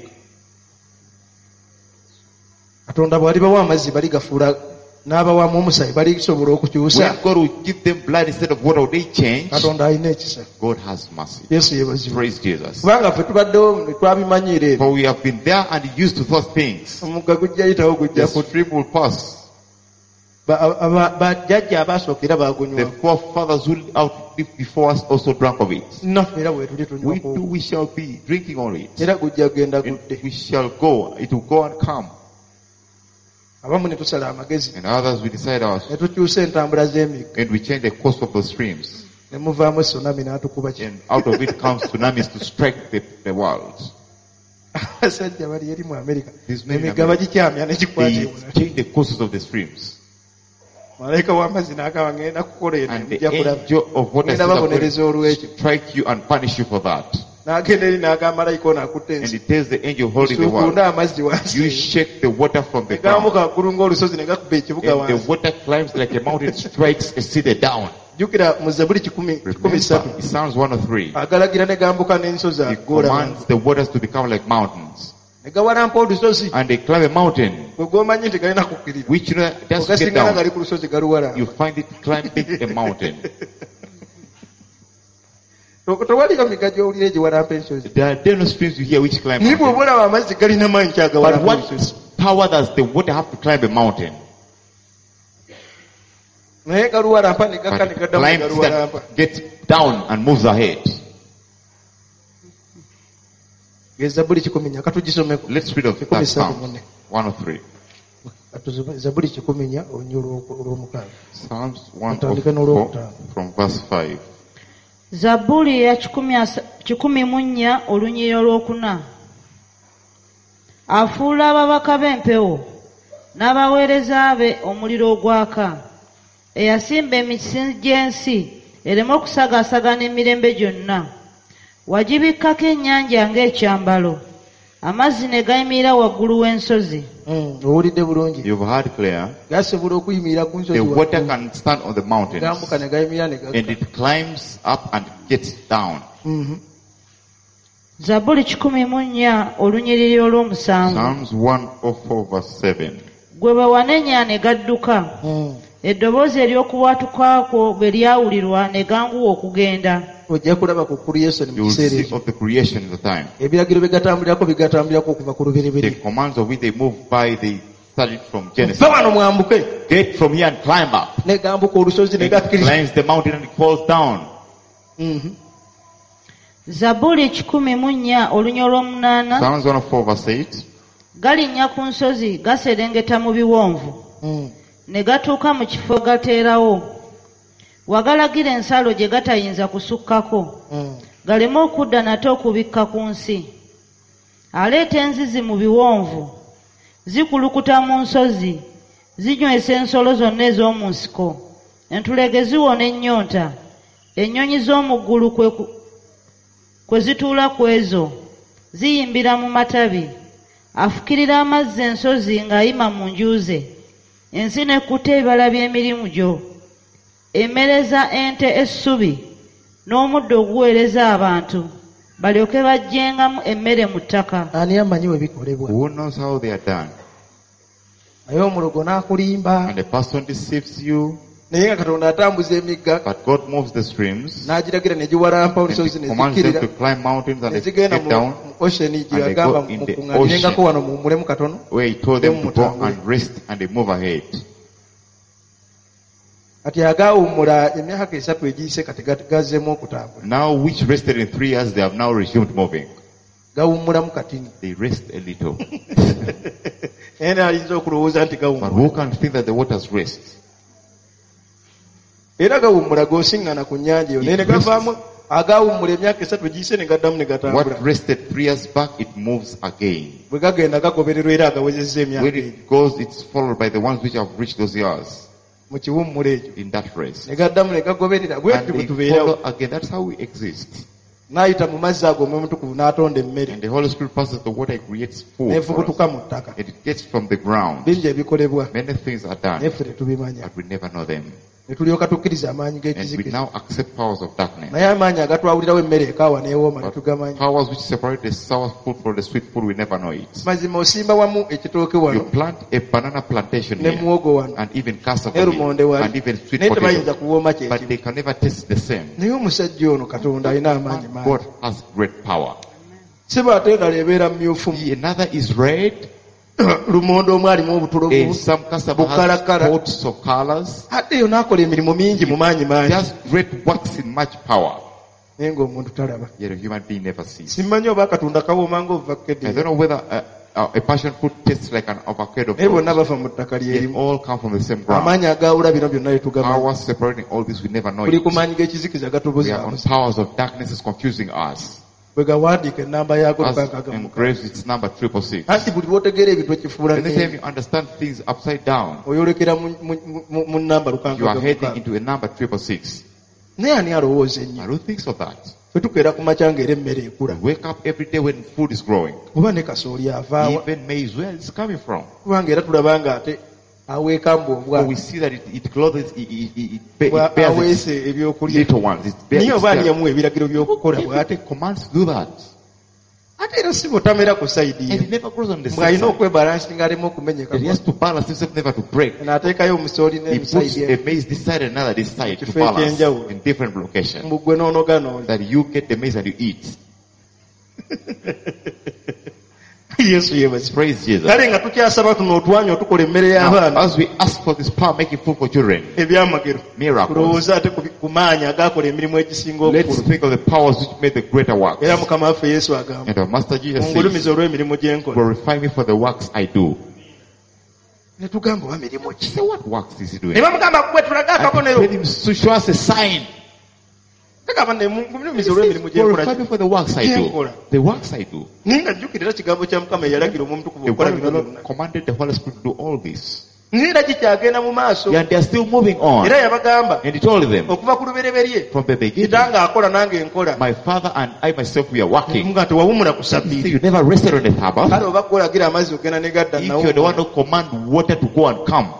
Katonda bw'alibawa amazzi bali gafuula n'abawamu omusaayi balisobola okukyusa. When God will give them blood instead of water, will they change? Katonda alina ekisa. God has mercy. Yesu yeebazibwa. Praise Jesus. Kubanga ffe tubaddewo ne twabimanyiira ebyo. For we have been there and used to those things. Omugga gujja yitawo gujja The ku. stream will pass. Ba- aba- bajjajja abasookera The baagonywa forefathers who out lived before us also drank of it. naffe era bwe tuli We tunywako too, we shall be drinking on it. era gujja kugenda And gudde we shall go. It will go and come. abamu ne tusala amagezi And others we decide our, ne tukyusa entambula z'emigga and we change the course of the streams. ne muvaamu tsunami n'atukuba ki And out of it comes tsunamis to strike the, the world. abasajja bali eri mu amerika These men in emigga America, bagikyamya ne gikwata They ewala change the courses of the streams. malayika w'amazzi n'agamba ngenda kukola eno And the nja kulaba angel of water ngenda babonereza olw'ekyo strike you and punish you for that. n'agenda eri n'agamba malayika ono akutte And ensi it tells the angel holding the suukunde water, amazzi you wansi shake the water from the ne gamuka ground. waggulu ng'olusozi ne gakuba ekibuga And the wansi water climbs like a mountain, strikes a city down. jjukira mu zabuli kikumi kikumi ssatu Remember, Psalms one oh three. agalagira ne gambuka n'ensozi He agoola commands the waters to become like mountains. ne gawalampa olusozi And they climb a mountain, gwe gwomanyi nti galina kukkirira which you know, does get ogasingana down. gali ku lusozi galuwala You find it climbing a mountain. tewaliyo migga gy'owulira egiwalampa ensozi There are there are no streams you hear which climb naye bw'oba mountains. olaba amazzi galina maanyi But kyagawalampa ensozi what power does the water have to climb a mountain? naye galuwalampa ne gakka But ne it gaddamu ne climbs galuwalampa that gets down and moves ahead. gezabuli kikumi nnya katugisomeko Let's read of kikumi that ssatu Psalm munne one oh three. Katuzome- zabuli kikumi nnya olunnyo olw'oku- olw'omukaaga Psalms one Atandike oh four n'olwokutaano. from verse five. Zabbuli ya kikumi asa- kikumi mu nnya olunyiriri olwokuna. Afuula ababaka b'empewo n'abaweereza be omuliro ogwaka. Eyasimba emisingi gy'ensi ereme okusagaasagana emirembe gyonna. Wagibikkako ennyanja ng'ekyambalo. Amazzi ne gayimirira waggulu w'ensozi. Mm, owulidde bulungi You've heard clear. gasobola okuyimirira ku nsozi The water waggulu. can stand on the mountains gambuka ne gayimirira ne and gakka it climbs up and gets down. Mhm. Zabbuli kikumi mu nnya olunyiriri olw'omusanvu. Psalms one oh four verse seven. Gwe bwe wanenya ne gadduka. Mm. Eddoboozi ery'okubwatuka kwo bwe lyawulirwa ne ganguwa okugenda. ojja kulaba ku creation You mu will kiseera see ekyo of the creation in the time. ebiragiro bye gatambulirako bigatambulirako okuva ku The lubereberye commands of which they move by, they started from Genesis. va wano mwambuke Get from here and climb up. ne gambuka olusozi ne And it gakkiriza climbs the mountain and it falls down. Mhm. Zabbuli kikumi mu nnya olunya olw'omunaana. Psalms one oh four verse eight. Galinnya ku nsozi gaserengeta mu biwonvu. Mm. Ne gatuuka mu kifo gateerawo. Wagalagira ensalo gye gatayinza kusukkako. Mm. Galeme okudda nate okubikka ku nsi. Aleeta enzizi mu biwonvu. Zikulukuta mu nsozi. Zinywesa ensolo zonna ez'omu nsiko. Entulege ziwona ennyonta. Ennyonyi z'omu ggulu kwe ku- kwe zituula ku ezo. Ziyimbira mu matabi. Afukirira amazzi ensozi ng'ayima mu nju ze. Ensi n'ekkuta ebibala by'emirimu gyo. Emmereza ente essubi n'omuddo oguweereza abantu balyoke bajjengamu emmere mu ttaka. ani amanyi bwe bikolebwa Who knows how they are done? naye omulogo n'akulimba And the person deceives you, naye nga katonda atambuza emigga but God moves the streams n'agiragira ne giwalampa and olusozi He ne commands them zikkirira to climb mountains and ne they zigenda get mu down mu ocean gye they yagamba go in the mukuŋŋaanirengako ocean. wano muwummulemu katono where He told them to go Them and rest and they move ahead. kati agaawummula emyaka esatu egiyise kati ga- gazzeemu okutambula Now which rested in three years, they have now resumed moving. gawummulamu katini They rest a little. naye nayinza okulowooza nti But gawummula who can think that the waters rest? era gawummula g'osiŋŋana ku nnyanja eyo naye ne It rests. gavaamu agaawummula emyaka esatu egiyise ne gaddamu ne gatambula What rested three years back, it moves again. bwe gagenda gagobererwa era agawezezza emyaka When egyo it goes, it's followed by the ones which have reached those years mu kiwummula ekyo in that rest. ne gaddamu ne gagoberera bwe And tuti bwe they tubeerawo follow again. That's how we exist. n'ayita mu mazzi ago omwemutukuvu n'atonda emmere And the Holy Spirit passes the water, it creates food for us. n'efubutuka mu ttaka And it gets from the ground. bingi ebikolebwa Many things are done, neffe tetubimanya but we never know them. ne tulyoka tukkiriza amaanyi And we g'ekizikiza now accept powers of darkness. naye amaanyi agatwawulirawo emmere ekaawa n'ewooma ne tugamanya Powers which separate the sour food from the sweet food, we never know it. mazima osimba wamu ekitooke You wano plant a banana plantation ne here, muwogo wano and even cassava ne here, lumonde wali and even sweet naye tebayinza potato, kuwooma but kyekimu they can never taste the same. naye omusajja ono katonda alina amaanyi God mangi has great power. siba ate endala ebeera mumyufu He- Another is red, lumondo omwe alimu obutulo In some customer has bukalakala coats of colors. ate eyo n'akola emirimu mingi mu maanyi mangi Just great works in much power. naye ng'omuntu talaba. Yet a human being never sees. Simanyi oba akatunda kawooma I ng'ovakkedde don't know whether a, a, a passion fruit tastes like an avocado naye bonna fruit. bava mu ttaka They lyerimu. all come from the same ground. Amaanyi agaawula bino byonna tetugamanyi. Powers separating all this, we never know tuli ku it. maanyi g'ekizikiza We are on gatubuzaabuza. powers of darkness is confusing us. bwe gawandiika ennamba yaago As tukakagamu. engraves its number triple six. anti buli lwotegeera ebintu ekifuula Anytime ne you understand things upside down, oyolekera mu- mu- mu- mu nnamba you are heading lukanka. into a number triple six. naye ani alowooza ennyo? I don't think so that. ffe tukeera ku makya ng'era emmere ekula. We wake up every day when food is growing. kuba ne kasooli avaawa. Even maize, where is it coming from? kubanga era tulaba nga ate aweeka mbu But obwa we see that it, it clothes, it, it, it, it, bwa- it bears its aweese ebyokulya. little ones. It bears niye its oba ani little- yamuwa ebiragiro by'okukola bw'ate. It commands to do that. ate era si butamera ku sayidi And ye. it never grows on the same bw'alina side. okwebalansinga aleme okumenyeka. It has to balance himself never to break. n'ateekayo omusooli He puts n'emusayidi a maize this side and another this side to Kifo balance ekyenjawulo. in different locations. mbu ggwe n'onoga n'oli. That you get the maize and you eat. yesu yeebazibwe. Praise Jesus. kale nga tukyasaba tuno otwanye otukola emmere Now, y'abaana as we ask for this power making food for children, ebyamagero miracles, tulowooza ate ku bi- ku maanyi agaakola emirimu egisinga let's obukulu. think of the powers which made the greater works. era mukama waffe yesu agamba And our Master Jesus mungulumiza says, olw'emirimu gye nkola. glorify me for the works I do. ne tugamba oba mirimu ki? Say, what works is he doing? ne bamugamba gwe tulaga And akabonero. tell him to show us a sign. kagamba ne mungulumiza He olw'emirimu says, gye glorify me nkola. for the works I do. Gyenkola. The works I do. naye nga jjukira era kigambo kya mukama eyalagira omuntu kuba The okukola word of the bino Lord byonna. commanded the Holy Spirit to do all this. naye era kikyagenda mu maaso. And they are still moving on. era yabagamba And he told them, okuva ku lubereberye from the beginning, kitanga akola nange nkola. my father and I myself, we are working. nga tewawumula ku So sabbiiti. you never rested on the Sabbath. kale oba gwolagira amazzi ogenda ne gadda If you're the one nawo. who command water to go and come,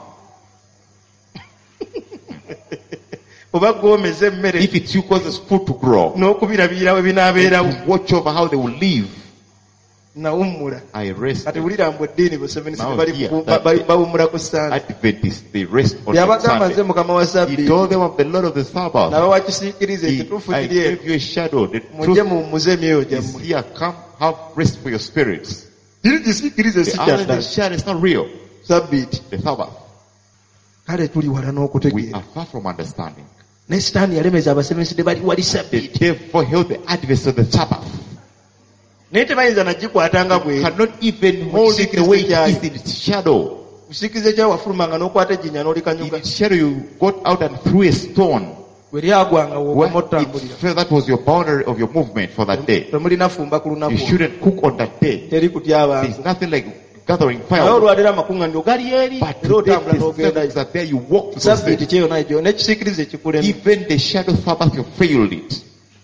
oba gwomeza emmere if it's you causes food to grow, n'okubirabira we binaabeerawo. to watch over how they will live, nawummula. I rest. kati wulira mbu eddiini busevenisi Now bali here, ku- that- ba- ba- bawummula ku sande. Adventists, they rest on yabagamba nze Sunday. mukama wa He sabbiiti told them of the Lord of the Sabbath. nabawa kisiikiriza He, ekituufu I kiri eno. gave you a shadow. The mujje truth muwummuze emyoyo is gyammwe. here. Come, have rest for your spirits. kiri kisiikirize si The other kyaddala. the shadow is not real. sabbiiti. The Sabbath. kale tuli wala We n'okutegeera. are far from understanding. ne sitaani yalemeza abasebenzisi ne bali wali The sabbiiti. devil held the Adventists of the Sabbath. naye tebayinza nagikwatanga bwe. Cannot even hold it the way it is in its shadow. kusiikiriza ekyawe wafulumanga n'okwata ejjinya In n'olikanyuga. its shadow you got out and threw a stone. bwe lyagwanga Where woogoma it otambulira. fell, that was your boundary of your movement for that day. temulina fumba ku You lunaku. shouldn't cook on that day. teri kutya abantu. There's nothing like gathering naye fire. olwaleero amakuŋŋaaniro gali eri. But era today otambula the n'ogendayo. services are there, you walk to those sabbiiti things. kyeyo nayo n'ekisiikiriza ekikulemu. Even the shadow Sabbath, you failed it.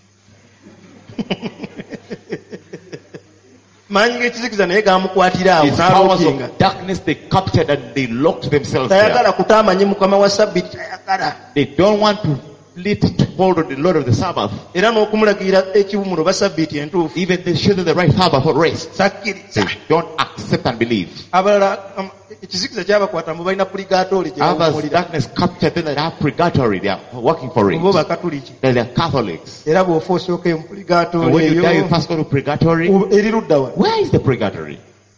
maanyi g'ekisiikiriza naye gamukwatira awo These powers n'alookinga. of darkness, they captured and they locked themselves tayagala there. kutaamanye mukama wa sabbiiti tayagala. They don't want to let it hold on the Lord of the Sabbath. era n'okumulagirira ekiwumulo ba sabbiiti entuufu. Even they show them the right Sabbath or rest. sakkiriza. They don't accept and believe. abalala um, ekisiikiriza ky'abakwata mbu balina purigatooli gye Others, bawumulira. darkness captured them that have purgatory. They are working for bo it. bakatuliki. That they are Catholics. era bw'ofa osooka mu And purigatooli when you die, you eyo first go to purgatory. u- eri ludda wa. Where is the purgatory?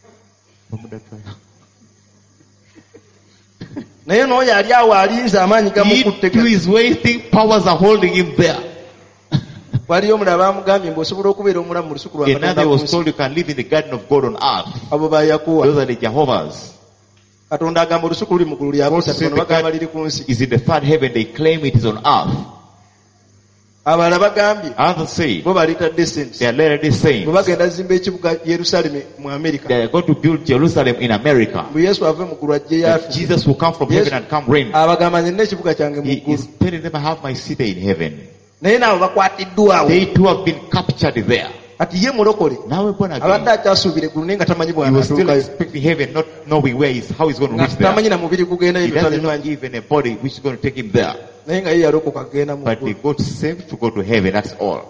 naye n'oyo ali awo alinze amaanyi He gamukutte. too is waiting. Powers are holding him there. waliyo omulala bamugambye mbu osobola okubeera omulamu mu lusuku lwa Another Katonda ku was nsi. told you can live in the garden of God on earth. abo bayakuwa. Those are the Jehovah's. katonda agamba olusuku luli mu ggulu lya Also busatu said bano the bagamba God liri ku nsi. is in the third heaven. They claim it is on earth. abalala bagambye Others say bo balitadde sente. they are literally saying bwe bagenda zimba ekibuga yerusalemu mu amerika. they are going to build Jerusalem in America. bwe yesu ave mu ggulu ajje That yafe. Jesus will come from Yes. heaven and come reign. abagamba nze nina ekibuga kyange mu He ggulu. is telling them, I have my city in heaven. naye naabo bakwatiddwa awo. They too have been captured there. kati ye mulokole Now we're born abadde again. akyasuubira eggulu naye nga tamanyi He was still bw'anaatuukayo. expecting heaven, not knowing where he's, how he's going to nga reach there. tamanyi na mubiri gugendayo He bye doesn't know tabimanyi. even a body which is going to take him there. naye nga ye yalokoka agenda mu But he ggulu. got saved to go to heaven, that's all.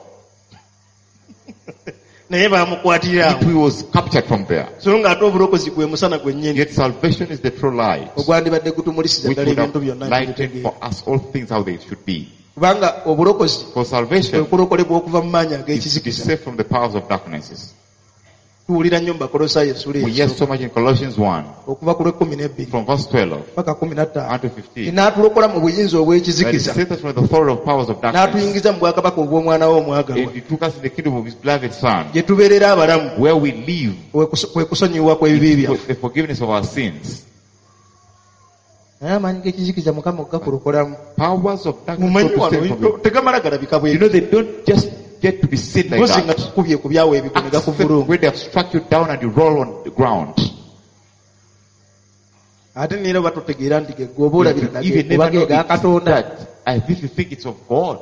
naye bamukwatira He awo. too was captured from there. so nga ate obulokozi gwe musana gwennyini. Yet salvation is the true light, ogwandibadde gutumulisiza which ddala would ebintu have byonna lightened nebitegeera. for us all things how they should be. kubanga obulokozi For kwe salvation kulokolebwa okuva mu maanyi is to be ag'ekizikiza. saved from the powers of darknesses. tuwulira nnyo mu Bakolosaayo essula We hear ezo so much in Colossians one, okuva ku lw'ekkumi n'ebbiri from verse twelve paka kumi na ttaano unto fifteen. n'atulokola mu buyinza That he obw'ekizikiza saved us from the authority of powers of darkness. n'atuyingiza mu bwakabaka obw'omwana we omwagalwa And he took us in the kingdom of his beloved Son, gye tubeerera abalamu where we live kwe kus- kwe kusonyiwa kw'ebibi byaffe with the forgiveness of our sins. naye amaanyi g'ekizikiza mukama okugakulokolamu Powers of darkness mumanyi don't wano save from you. tegamala galabika You bwe know, they don't just get to be seen like mpozi nga that. tukubye ku byawo ebiko ne Accept gakuvulunga when they have struck you down and you roll on the ground. ate neera oba totegeera nti ge gwe oba olabira You even nage oba never know ge ga it's katonda that. As if you think it's of God.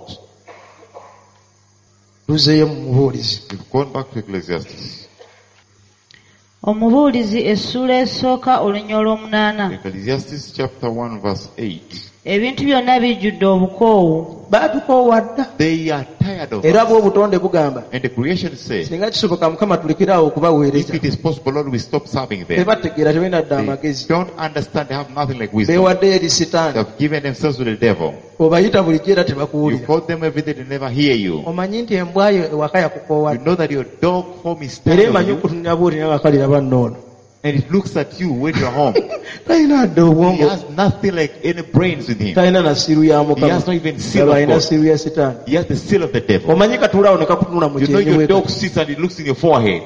tuzeeyo mu mubuulizi We've gone back to Ecclesiastes. Omubuulizi essula esooka olunya olw'omunaana. Ecclesiastes chapter one verse eight. Ebintu byonna bijjudde obukoowu. batukoowadda They are tired of era us. bw'obutonde bugamba And the creation says, singa kisoboka mukama tulekeraawo if okubaweereza it is possible, Lord, we stop serving them. tebategeera tebalina dda They amagezi don't understand. They have nothing like wisdom. beewaddeyo eri They sitaani have given themselves to the devil. obayita bulijjo era You tebakuwulira call them every day, they never hear you. omanyi nti embwayo ewaka You yakukoowadde know that your dog home is era tired of emanyi you. okutunira bwoti nabakalira bannoono And it looks at you when you're home. talina adde He obwongo has nothing like any brains with him. talina na siru ya He mukama has not even seal aba of alina God. siru ya sitaani He has the seal of the devil. omanyi katuulaawo ne kakutunula mu You know kyenyi your bwe dog sits and it looks in your forehead.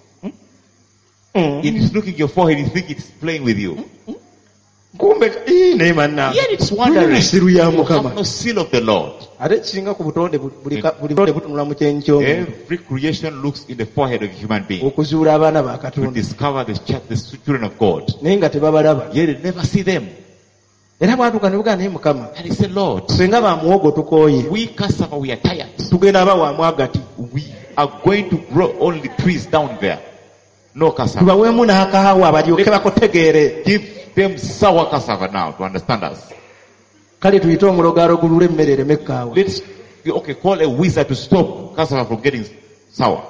It is looking at your forehead, you think it's playing with you. kumbe ii, naye mannange Yet it's tulina wondering. siru ya You have mukama no seal of the Lord. ate kisinga ku butonde bu- buli ka- buli butonde butunula mu kyenyi ky'omuntu Every creation looks in the forehead of a human being okuzuula abaana ba to katonda discover the, ch- the children of God. naye nga tebabalaba Yet they never see them. era bwatuuka ne bugaa naye mukama And he said, Lord, senga ba muwogo tukooye we cassava, we are tired. tugenda abawaamu agati We are going to grow only trees down there. No cassava. tubaweemu n'akaawa balyoke bakutegeere Give them sour cassava now to understand us. kale tuyite omulogaalo gulule emmere ereme ekkaawa Let's, okay, call a wizard to stop cassava from getting sour.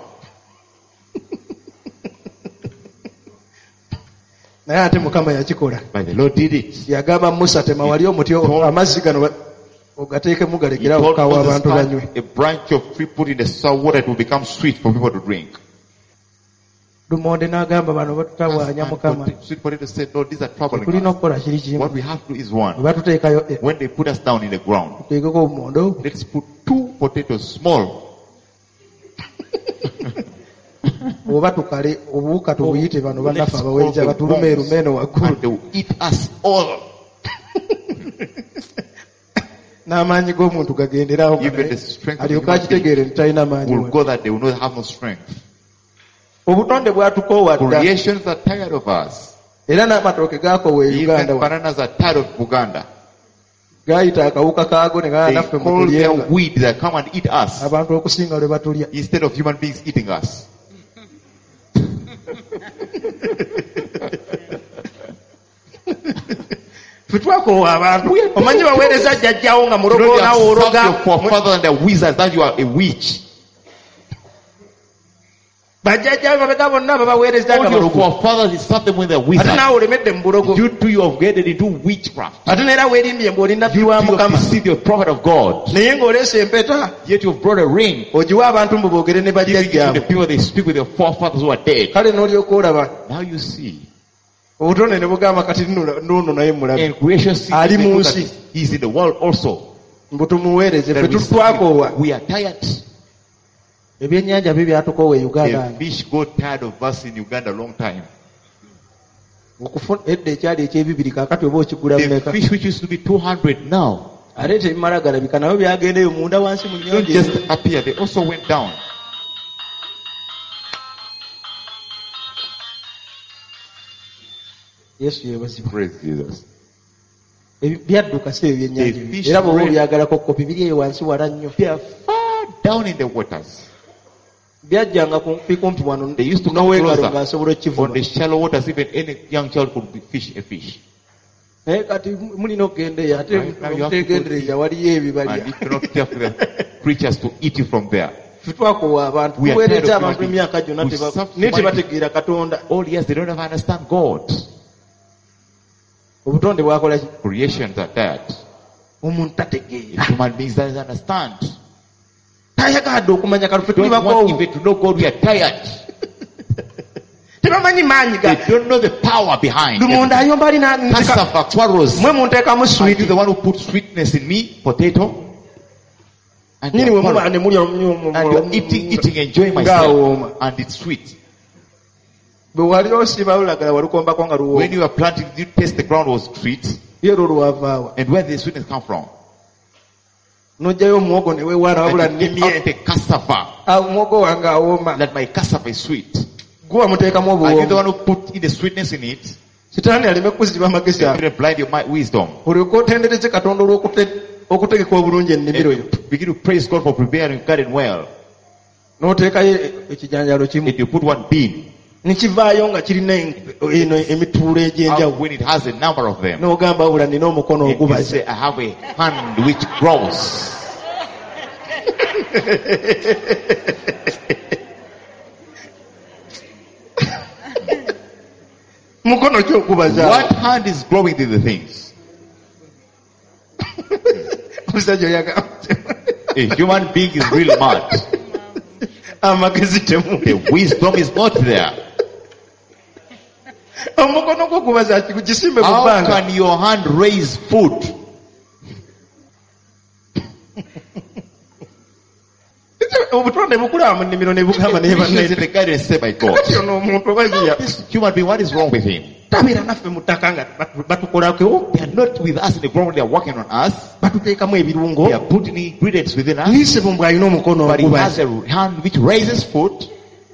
naye ate mukama yakikola But the Lord did it. yagamba musa tema wali omuti o- amazzi gano ba- ogateekemu He galekera told okukaawa Moses, abantu banywe "Cut a branch of tree, put in the sour water, it will become sweet for people to drink." lumonde n'agamba bano batutawaanya And mukama potato- sweet potato said, "No, these are troubling tulina us. okukola kiri kimu What we have to do is bwe one. batuteekayo e- When they put us down in the ground, tuteekeko obumondo let's put two potatoes, small, oba tukale obuwuka tubuyite bano bannaffe let's abaweereza call the batulumeerume eno worms, waggulu and they will eat us all. n'amaanyi g'omuntu gagenderaho nga Even naye the strength of alyoke human akitegeere nti talina maanyi will wano. go that they will not have no strength. obutonde bwatukoowadda Creations are tired of us. era n'amatooke gakoowa e uganda Even wano. bananas are tired of Buganda. gaayita akawuka kaago ne gala They naffe call mutulyenga them weed that come and eat us abantu okusinga lwe batulya instead of human beings eating us. ffe twakoowa abantu omanyi baweereza jjajjawo nga You know, mulogo you have naawe served ologa your forefathers and the wizards that you are a witch. bajjajjawe babega bonna babaweereza nga All your balogo forefathers, you served them when they are ate wizards. naawe olemedde mu bulogo You too, you have getting into witchcraft. ate neera weerimbye ng'oli nabbi You wa too have mukama deceived your prophet of God. naye ng'oleese empeta Yet you have brought a ring. ogiwa abantu mbu boogere ne Giving it to the bajjajjaabwe people, they speak with your forefathers who are dead. kale n'olyoka olaba Now you see. obutonde ne bugamba kati nno nno naye mulabe And creation sees Ali they know mu that nsi. he's in the world also. mbu tumuweereze That ffe we, tutwakoowa we are tired. ebyennyanja bye byatukoowa e uganda The fish got tired of us in Uganda a long time. okufuna edda ekyali ekyebibiri kaakati oba okigula The mmeka fish which used to be two hundred now ate tebimala galabika nabyo byagendeyo munda wansi mu don't nnyanja just ezo. appear, they also went down. yesu yeebazibwa Praise Jesus. Ebi- byadduka si ebyennyanja The ebyo. fish era bw'oba were- olyagalako kopi biri eyo wansi wala nnyo They are far down in the waters. byajjanga kumpi kumpi wano They used to come n'owengalo ng'asobola closer. On okkivuba the shallow waters, even any young child could be fish a fish. naye kati mulina okugendeyo ate Right, now you have to mutegendereza waliyo And ebibalya if you're not careful, there are creatures to eat you from there. ffe twakoowa abantu We are tired tuweereza of abantu human emyaka beings. gyonna We teba- serve naye humanity. tebategeera katonda Oh yes, they don't ever understand God. obutonde bwakola ki Creations are tired. omuntu tategeera Human beings doesn't understand. tayagadde okumanya kale ffe tuli Don't want bakoowu even to know God. We are tired. tebamanyi maanyi They ga don't know the power behind lumonda it. ayomba alina nzika Cassava quarrels. mwe munteekamu Are you sweet the one who put sweetness in me? Potato? And, nyini they bwe are muba quarrel. ne mulya And you're eating, eating, enjoying myself. ng'awooma And it's sweet. bwe wali osiba lulagala walikombako nga luwoomu When you were planting, you taste the ground was sweet. ye lwo lwavaawa And where did the sweetness come from? n'ojjayo omuwogo ne weewaana wabula And you take nnimye out the cassava. omuwogo wange awooma That my cassava is sweet. gwe wamuteekamu Are you the one obuwoomu who put in the sweetness in it? sitaani aleme kuziba amagezi You ago didn't blind your mind, wisdom. olyoke otendereze katonda olw'okute- okutegeka obulungi ennimiro yo And begin to praise God for preparing your garden well. n'oteekayo ekijanjalo kimu And you put one bean. nekivaayo nga kirina en- eno emituulo Out egy'enjawulo when it has a number of them. n'ogamba wabula nina omukono And you ogubaza say, I have a hand which grows. mukono ki ogubaza What hand is growing these things? omusajja oyaga A human being is really mad. amagezi temuli The wisdom is not there. omukono gwo gubaza kigugisimbe mu How bbanga can your hand raise food? obutonde bukulaba mu nnimiro ne bugamba naye Christians in banne the garden say by God. kati ono omuntu obaziya This human being, what is wrong with him? tabeera naffe mu ttaka nga batu- batukolako They are not with us in the ground, they are working on us. batuteekamu ebirungo They are putting ingredients within us. niisebo mbw alina omukono But he has ogubaza a hand which raises food.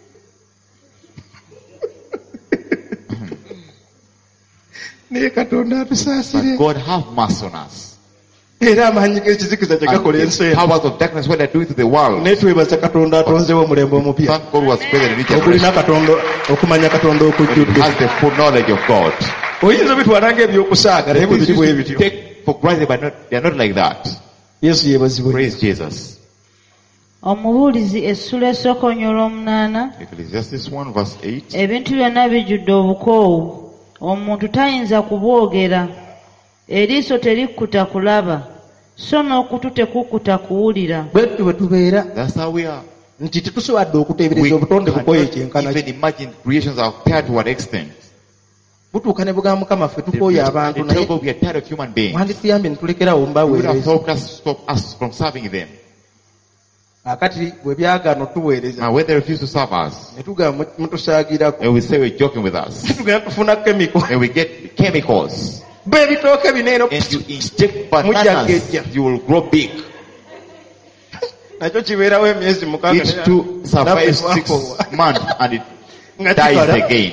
naye katonda atusaasire But God have mercy on us. era amaanyi g'ekizikiza gye And gakola ensi the eno powers of darkness, what they are doing to the world. naye twebaza katonda atonzewo omulembe omupya Thank God was created in each ogulina generation. katonda okumanya katonda And it okujjudde has the full knowledge of God. oyinza obitwala ng'ebyokusaaga naye bwe These biri bwe used to bityo take for granted, but not, they are not like that. yesu yeebazibwe Praise Jesus. omubuulizi essula essokonyo olw'omunaana Ecclesiastes one verse eight. ebintu byonna bijjudde obukoowu omuntu tayinza kubwogera eriiso terikkuta kulaba so n'okutu tekukkuta kuwulira bwettu bwe tubeera That's how we are. nti tetusobadde okuteebereza We obutonde bukoye cannot ekyenkana even imagine creations are tired to what extent. butuuka ne bugamba mukama ffe They tukooye tell abantu naye God we are tired of human beings. wandituyambye ne tulekerawo You would have mbaweereza helped us stop us from serving them. akati bwe byagaano tuweereza Now when they refuse to serve us, ne tugamba mutusaagirako and we say we're joking with us, tugenda tufuna kemiko and we get chemicals, be ebitooke bineeno and you inject bananas, you will grow big. nakyo kibeerawo emyezi mukaaga It too survives six months and it nga dies kikala again.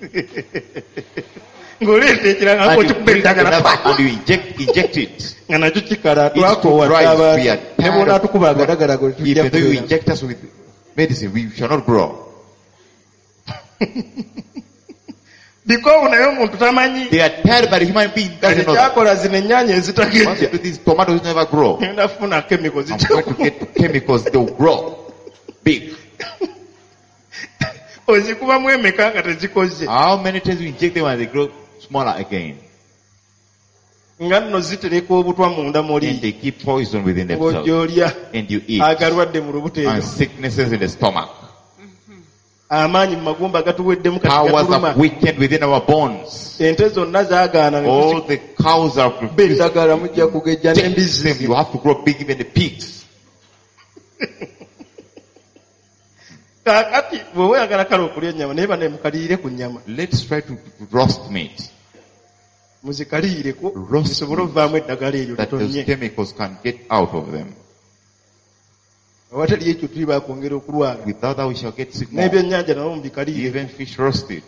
ng'oleeta ekiranga And you ng'okikuba bring eddagala another and you inject, inject it. nga nakyo kikala It's too twakoowa dry, abantu we are ne tired bwona of- tukuba agadagala gwe tujja Even though you kubeera inject us with medicine, we shall not grow. bikoowu naye omuntu tamanyi They are tired, but the human being kati doesn't know that. kyakola zino ennyaanya Once you ezitagejja do these tomatoes never grow. ngenda kufuna kemiko I'm going to get chemicals, they'll grow big. ozikubamu emeka nga tezikoze How many times you inject them and they grow smaller again? nga nno zitereka obutwa munda And muli they keep poison within themselves. ng'ojyolya And you eat. agalwadde mu lubuto And eyo sicknesses in the stomach. amaanyi mu magumba gatuweddemu kati Powers gatuluma are weakened within our bones. ente zonna zaagaana ne All the cows are tuziba eddagala mujja kugejja them. n'embizzi You have to grow big, even the pigs. kaakati bwe weeyagala kale okulya ennyama naye bane mukaliire ku nnyama Let's try to roast meat. muzikaliireko Roast zisobole ovaamu eddagala eryo that those litonye chemicals can get out of them. awatali ekyo tuli bakwongera okulwala Without that, we shall get sick more. n'ebyennyanja nabo mubikaliire Even fish roasted.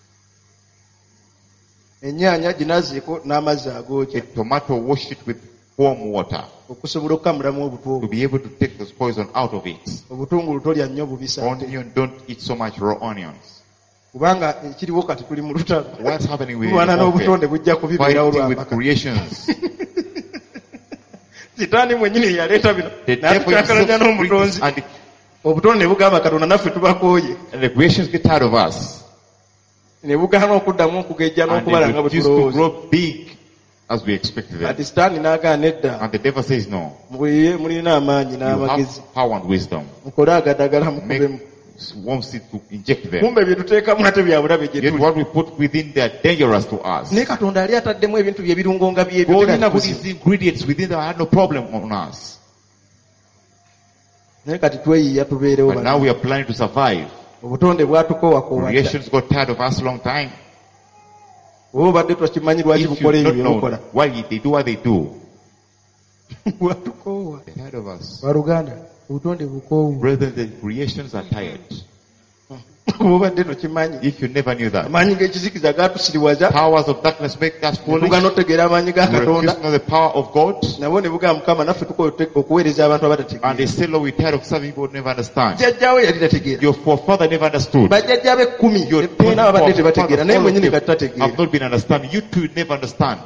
ennyaanya ginazeeko n'amazzi A agookya tomato, wash it with warm water okusobola okukamulamu to obutwo be able to take this poison out of it. obutungulu tolya nnyo bubisa ate. Onion, don't eat so much raw onions. kubanga ekiriwo kati tuli mu lutalo What's happening with tulwana n'obutonde warfare? bujja kubibeerawo Fighting with lwapaka creations. sitaani mwennyini yaleeta bino The devil n'atukyakalanya himself brings n'omutonzi and the, obutonde ne bugamba katonda naffe tubakooye and the creations get tired of us. ne bugaana okuddamu okugejja And n'okubala they nga bwe refuse to tulowooza grow big as we expected them. kati sitaani n'agaana edda And the devil says no. muye mulina amaanyi You n'amagezi have power and wisdom. mukole agadagala Make mukubemu worm seed to inject them. kumbe bye tuteekamu ate bya bulabe gye Yet tuli. what we put within, they are dangerous to us. Naye Katonda yali ataddemu ebintu by'ebirungo nga byebyo God tebirina has put buzibu. these ingredients within that had no problem on us. Naye kati tweyiya tubeerewo But now bano. we are planning to survive. Obutonde bwatukoowakoowata. Creations got tired of us a long time. Oba obadde tokimanyi lwaki If bukola you ebyo don't bye know bukola. why they do what they do, Bwatukoowa. they're tired of us. Baluganda, obutonde bukoowu. Brethren, the creations are tired. Oba obadde tokimanyi. If you never knew that. Amaanyi g'ekizikiza gatusiriwaza. Powers of darkness make us foolish. Tugana otegeera amaanyi ga We refuse Katonda. to know the power of God. Nabo ne bugamba Mukama naffe tukola okuweereza abantu And abatategeera. they say, Lord, we're tired of serving people who never understand. Jjajjaawe yali tategeera. Your forefather never understood. Bajjajjaabe ekkumi Your bonna abadde tebategeera naye all of mwennyini them kati tategeera. have not been understanding. You too never understand.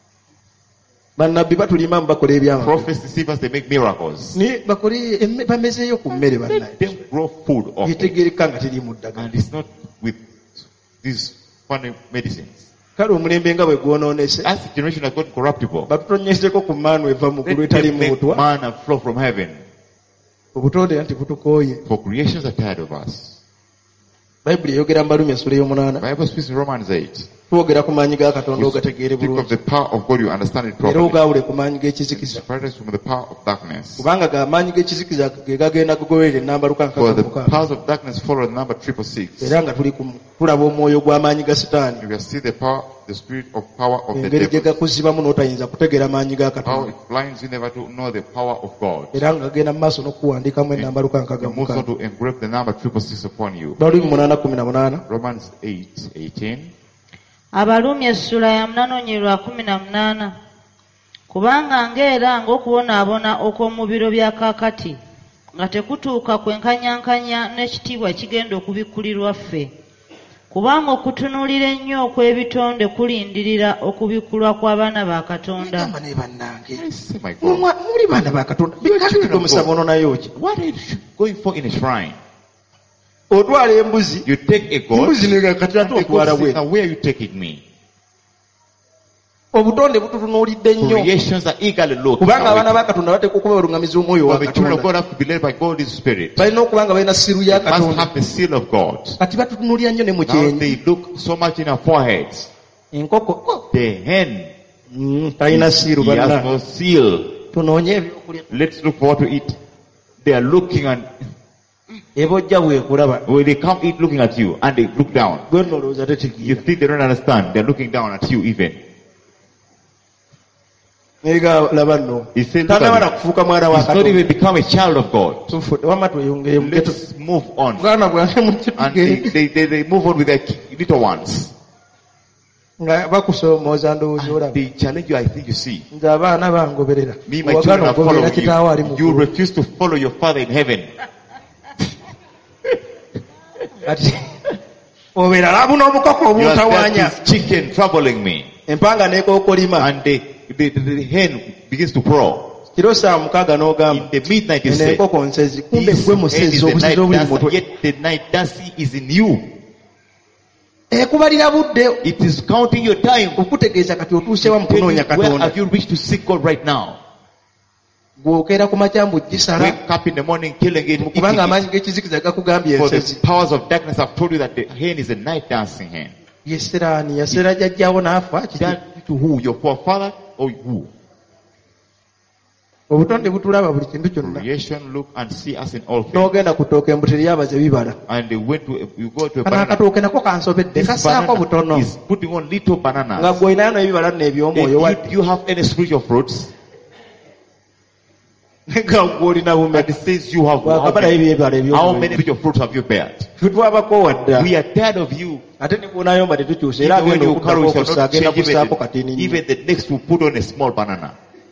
Bannabbi batulimamu bakola ebyama. Prophets deceive us, they make miracles. Naye bakole emme- bamezeeyo ku mmere Let bannaye. them grow food off it. Yetegereka nga teri mu ddagala. And it's not with these funny medicines. Kale omulembe nga bwe gwonoonese. As the generation has gotten corruptible, Batutonyezeko ku maanu eva mu ggulu let etali them make muutwa. manna flow from heaven. Obutonde nti butukooye. For creations are tired of us. Bayibuli eyogera mu Balumi essula The ey'omunaana. Bible speaks in Romans eight. Twogera ku maanyi ga Katonda We ogategeere speak of bulungi. the power of God, you understand it Era properly. ogaawule ku maanyi g'ekizikiza. Separate us from the power of darkness. Kubanga ga maanyi g'ekizikiza ge gagenda gugoberera ennamba For lukankaka the mukaaga. powers of darkness follow the number triple six. Era nga tuli ku- tulaba omwoyo gw'amaanyi ga Sitaani. You can see the power, the spirit of power of the Engeri gye devil. gakuzibamu n'otayinza kutegeera maanyi ga How Katonda. it blinds you never to know the power of God. Era nga gagenda mu maaso n'okuwandiikamu ennamba lukankaka You move on mukaaga. to engrave the number triple six upon you. Balumi munaana kumi na munaana. Romans eight eighteen. Abalumi essula ya munanoonyerwa kumi na munaana. Kubanga ng'era ng'okubonaabona okw'omu biro bya kaakati nga tekutuuka kwenkanyankanya n'ekitiibwa kigenda okubikkulirwa ffe. Kubanga okutunuulira ennyo okw'ebitonde kulindirira okubikkulwa kw'abaana ba Katonda. Gamba ne bannange. I say, my God, Mumwa- muli baana ba Katonda. Bikatulidde omusabo nayo ki? what are you going for in a shrine? Otwala embuzi. You take a goat, Embuzi ne kakati ate and the otwala goat says, bwe. now where are you taking me? Obutonde bututunuulidde ennyo. Creations are eagerly looking. Kubanga abaana away. ba Katonda bateekwa okuba baluŋŋamiza omwoyo wa For the children of Katonda. God have to be led by God's Spirit. Balina okuba nga balina siru ya They must Katonda. have the seal of God. Kati batutunuulira nnyo ne mu Now kyenyi. they look so much in our foreheads. Enkoko. The hen, Mm, talina siiru he has banna. no seal. Tunoonye ebyokulya. Let's look for what to eat. They are looking and Ebojja bwekulaba. when they come eat looking at you and they look down. Gwe nno olowooza You tetegeera. think they don't understand. They're looking down at you even. Nega laba nno. He said, look Tanabala at kufuuka mwana wa He's not Katonda. even become a child of God. Tufudde wamma tweyongere mu geto. Let's move on. Bwana bwange mu And they, kitugere. they, they, they move on with their ki- little ones. Nga bakusoomooza ndowooza And olaba. they challenge you, I think you see. Nze abaana bangoberera. Me, my Wagana children are okugoberera kitaawo ali following mu you. You ggulu. refuse to follow your father in heaven. Kati obeera labuna obukoko You are obutawaanya. that chicken troubling me. Empanga n'ekookolima. And the, the, the, the hen begins to crow. Kiro saa mukaaga n'ogamba. In the midnight you Eno say, enkoko nsezi. Kumbe this gwe hen is musezi the obuzizi night obuli mu dancer, mutwe. yet the night dancing is in you. Ekubalira budde It is counting your time. okutegeeza kati otuusewa mu Tell you, kunoonya where Katonda. have you reached to seek God right now? Gw'okeera ku makya mbuggisala. Wake up in the morning, killing it, eating Kubanga it. amaanyi g'ekizikiza gakugambye For the ensezi. powers of darkness have told you that the hen is a night dancing hen. Ye Seraani yaseera jjajjaawo n'afa. kiti. That to who? Your forefather or who? Obutonde butulaba buli kintu kyonna. Creation look and see us in all things. N'ogenda ku ttooke embu teryabaze bibala. And they went to, you go to a Kano banana. akatooke nako kansobedde This kasaako butono. banana is putting on little Nga bananas. ggwe olinayo n'ebibala nno If eby'omwoyo wa- you, do you have any spiritual fruits? nga ggwe olina bume. And it says you have how Bw'akabala many, ebibala how many eby'omwoyo. spiritual fruits have you bared? Ffe twabako wadda. We are tired of you. Ate ne bw'onaayomba tetukyusa. Era Even when agenda you carry, okuddako we shall okussa not agenda change kussaako even, katini nnyo. even the next will put on a small banana.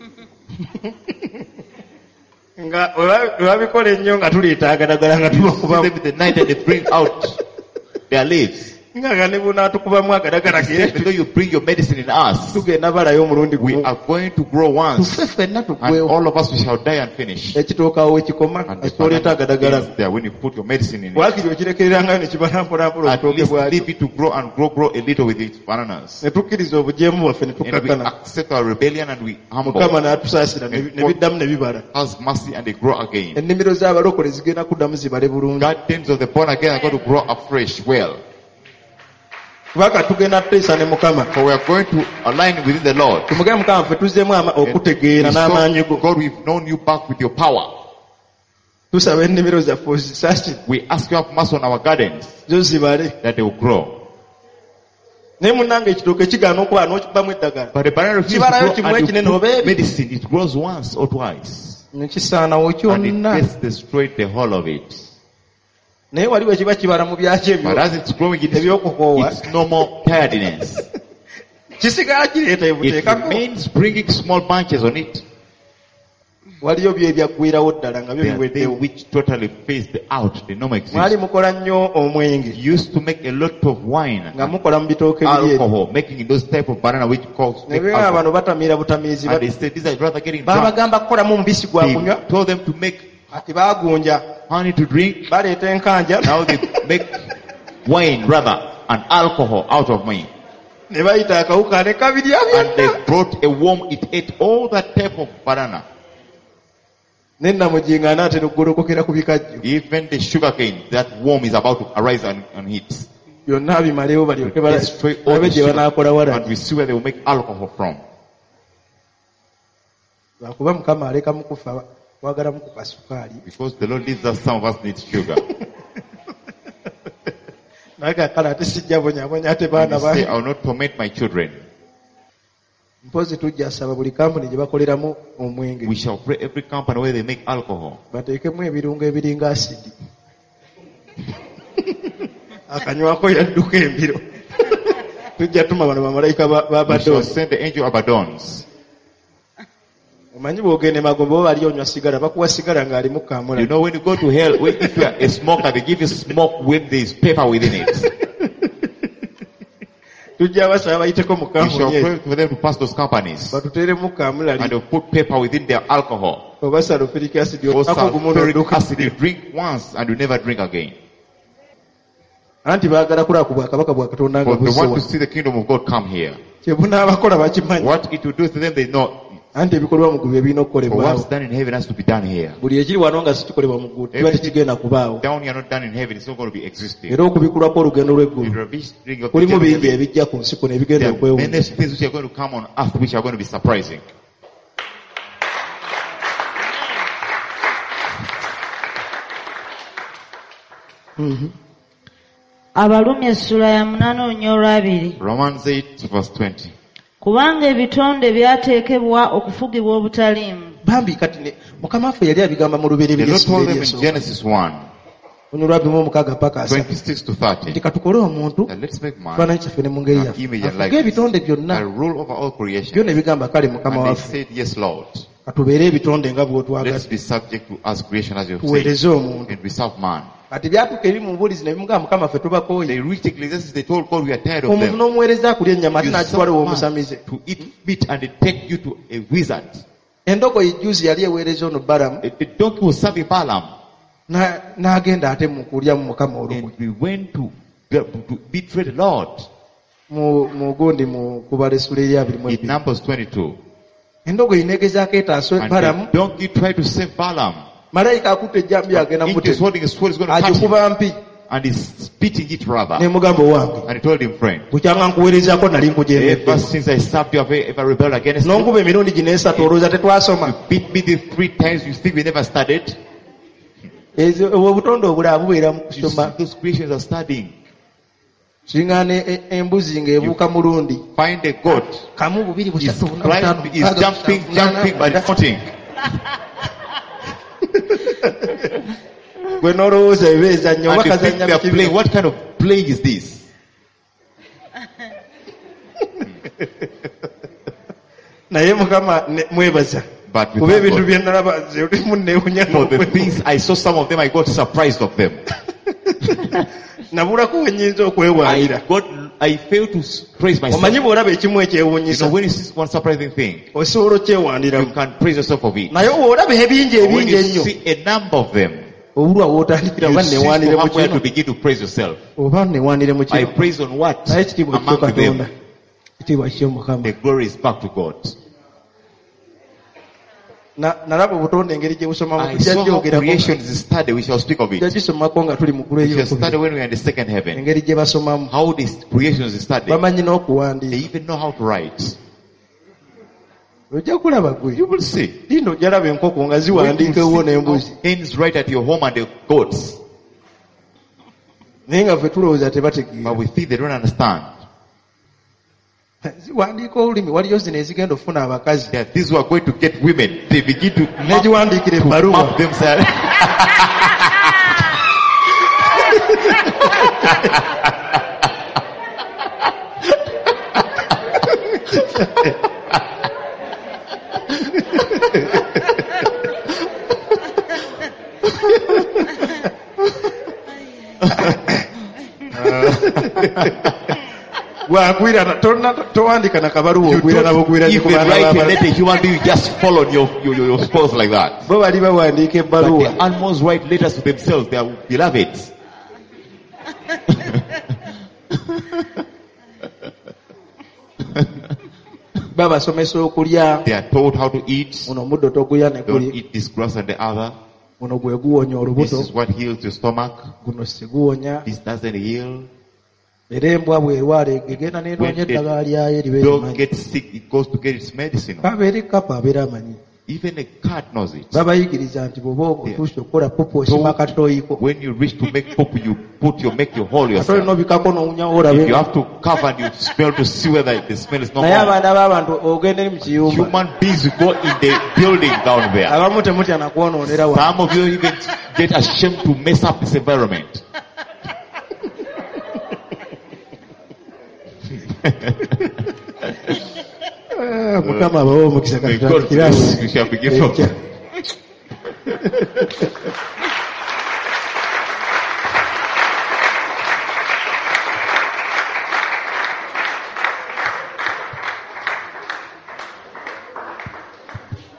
Nga olwa- olwabikola ennyo nga tuleeta agadagala nga You see tubakuba. them in the night and they bring out their leaves. Ngaga ne bunatukubamu agadagala Even ge though you bring your medicine in us, tugenda balayo omulundi we gumu are going to grow once. tufe ffenna And tuggwewo all of us we shall die and finish. ekitookawo wekikoma And the ekyoleeta banana agadagala is there when you put your medicine in it. wakiri okirekererangayo ne kibala mpolampola At obutooke least bwakyo leave it to grow and grow, grow a little with its bananas. ne tukkiriza obujeemu bwaffe ne And we tukakkana accept our rebellion and we humble. mukama n'atusaasira ne ne biddamu ne bibala Has mercy and they grow again. ennimiro z'abalokole zigenda kuddamu zibale bulungi Gardens of the born again are going to grow afresh well. kubanga tugenda tuteesa ne mukama For we are going to align within the Lord. tumugere mukama ffe tuzzeemu ama- okutegeera n'amaanyi go God, we've known you back with your power. tusaba ennimiro zaffe ozisaasire We ask you have mercy on our gardens zo zibale that they will grow. naye munnange ekitooke kigaana okuba n'okibamu eddagala But the banana refuses to Kibalayo grow kimuwe and kinene you oba put ebi. medicine. It grows once or twice. nekisaanawo And it kyonna gets destroyed the whole of it. naye waliwo ekiba kibala mu byakyo But ebyo as it's growing, it's, ebyokukoowa it's no more tiredness. kisigala kireeta It ebuteekako remains bringing small bunches on it. waliyo byo ebyaggwirawo ddala nga byo They are they biweddewo which totally phased out. They no more mwali exist. mukola nnyo omwenge You used to make a lot of wine nga and mukola mu bitooke biri ebyo alcohol, making those type of banana which cause ne make bwe alcohol. bano batamiira butamiizi And they said these are rather getting drunk. babagamba kukolamu omubisi gwa They kunywa told them to make ati baagunja honey to drink. baleeta enkanja Now they make wine rather and alcohol out of me. ne bayita akawuka ne kabirya And they byonna brought a worm, it ate all that type of banana. ne namujinga anaatera okugolokokera ku bikajjo Even the sugar cane, that worm is about to arise and, and hit. byonna bimalewo balyoke bala- Destroy all balabe the gye sugar. banaakola And walagi we see where they will make alcohol from. lwakuba mukama aleka mukufa wagala mukupa sukaali Because the Lord leaves us, some of us need sugar. naye kakala ate sijja bonyabonya ate And baana they say, bange I will not torment my children. mpozi tujja saba buli kampuni gye bakoleramu omwenge We shall pray every company where they make alcohol. bateekemu ebirungo ebiringa asidi akanywako yadduka embiro tujja tuma bano bamalayika ba ba We shall Abaddoni send the angel Abaddons. omanyi bw'ogende magombe oba bali onywa sigala bakuwa sigala ng'alimu kaamula You know, when you go to hell, when, if you are a smoker, they give you smoke when there is paper within it. tujja basaba bayiteko mu We shall kampuni pray eyo for them to pass those companies. batuteeremu kaamulali And they'll put paper within their alcohol. oba salufiric acid Or okako gumu sulfuric n'odduka acid, you drink once and you never drink again. anti baagala kulaba ku bwakabaka bwa katonda nga But they want to busowa see the kingdom of God come here. kye bunaabakola bakimanyi What it will do to them, they know. anti ebikolebwa mu ggulu bye birina For what's okukolebwawo done in heaven has to be done here. buli ekiri wano nga sikikolebwa mu ggulu kiba tekigenda kubaawo Down here, not done in heaven, it's not going to be existing. era okubikulwako olugendo The lw'eggulu revisiting of the kulimu kingdom of bingi heaven, ebijja ku nsi kuno ebigenda there are many okwewuunya things which are going to come on earth which are going to be surprising. abalumi essula ya munaana olunya olwabiri Romans eight verse twenty. kubanga ebitonde byateekebwa okufugibwa obutaliimu bambi kati ne mukama waffe yali abigamba mu The lubereberye Lord told them in esooka Genesis one, luno lwabimu omukaaga paka asatu twenty-six to thirty, nti katukole omuntu that let's make man kifaananyi kyaffe ne mu ngeri an yaffe image and afuge ebitonde likeness, byonna a rule over all byo creation. ne bigamba kale mukama And they waffe said, yes, Lord. katubeere ebitonde nga Let's bw'otwagala be subject to us creation as you say, tuweereze omuntu and we serve man. kati byatuuka ebimu bubulizi ne bimugamba mukama ffe tubakooye They reached Ecclesiastes, they told God, we are tired of omuntu them. n'omuweereza akulya ennyama ate You n'akitwala serve w'omusamize man to eat meat and they take you to a wizard. endogoyi juzi yali eweereza ono balamu A, a donkey was serving Balaam. na- n'agenda ate mu kulya mu mukama olukwe And we went to, to betray the Lord. mu mu gundi mu kuba lesula eri abiri mu In ebiri Numbers twenty-two. endogoyi negezaako etaaswe And balamu the donkey tried to save Balaam. malayika akutte ejjambi agenda Angel is mute holding a sword, is going to cut him. agikuba mpi And he's spitting it rather. nemugamba owange And he told him, friend, bukyanga nkuweerezaako nali ever nkujemedde since I served you, have I ever rebelled against you? n'onkuba emirundi gineesatu olowooza tetwasoma You beat me the three times, you think we never studied? ezo obwo obutonde obulala bubeera mu You see, kusoma those creations are studying. kiringana e- embuzi ng'ebuuka mulundi Find a goat. kamu bubiri He's busatu buna climbing, butaano, he's mukaaga, jumping, musanvu, munaana, jumping, but mwenda. footing. gwe n'olowooza ebibeeza nnyo And oba you think kazannya they are mu playing. kibiina. What kind of play is this? naye mukama ne- mwebaza But we kuba thank ebintu God. bye nalaba nze oli munneewunya For the things I saw, some of them I got surprised of them. nabulako wenyinza I okwewaanira. got, I failed to s- praise myself. Omanyi bw'olaba ekimu You ekyewuunyisa know, when you see one surprising thing, osobola you okyewaandiramu. can praise yourself of it. Naye bw'olaba ebingi But when ebingi you ennyo see a number of them, obulwa wootandikira you oba cease newaanire to mu have where to kino begin to praise yourself. oba newaanire mu I kino. praise on what? Naye ekitiibwa kyo Among Katonda. them. Ekitiibwa kyo Mukama. The glory is back to God. Na- nalaba obutonde engeri gye busomamu I tujja saw how gyogerako. creation is studied. We shall speak of Tujja it. gisomako nga tuli mu ggulu We shall study ey'okubiri. when we are in the second heaven. Engeri gye basomamu. How this creation is studied. Bamanyi They n'okuwandiika. even know how to write. Ojja kulaba gwe. You will see. Lino ojja laba enkoko nga When you ziwandiika ewo n'embuzi. see hens right at your home and the goats. Naye nga ffe tulowooza tebategeera. But we think they don't understand. Ziwandiika olulimi waliyo zino ezigenda okufuna abakazi. That these who are going to get women, they begin to map, Negiwandiikira to ebbaluwa. map themselves. Bw'agwira tonna towandiika na kabaluwa You ogwira nabo ogwira don't ne ku even baana write a b'abalala. letter, human being, you just follow your, your, your, your spouse like that. Bo bali bawandiika But ebbaluwa. the animals write letters to themselves, their beloveds. Babasomesa okulya. They are told how to eat. Muno omuddo togulya ne Don't guli. eat this grass and the other. Guno gwe guwonya This olubuto. is what heals your stomach. Guno si guwonya. This doesn't heal. Era embwa bw'erwala egenda When n'enoonya the eddagala lyayo eriba dog erimanyi. gets sick, it goes to get its medicine. Kaba eri kapa abeera amanyi. Even a cat knows it. Babayigiriza nti bw'oba otuuse okukola popo osima So, akatooyiko. when you reach to make pop, you put your make your hole Ate yourself. olina obikako n'owunyawo If you olabe. have to cover and you smell to see whether the smell is not Naye wrong. abaana b'abantu ogenda eri mu kiyumba. Human beings will go in the building down there. Abamu temutya na kwonoonera wa. Some of you even get ashamed to mess up this environment. Ah, Mukama abawe omukisa May Katonda God kiraawe. bless you. We shall begin from Ekya.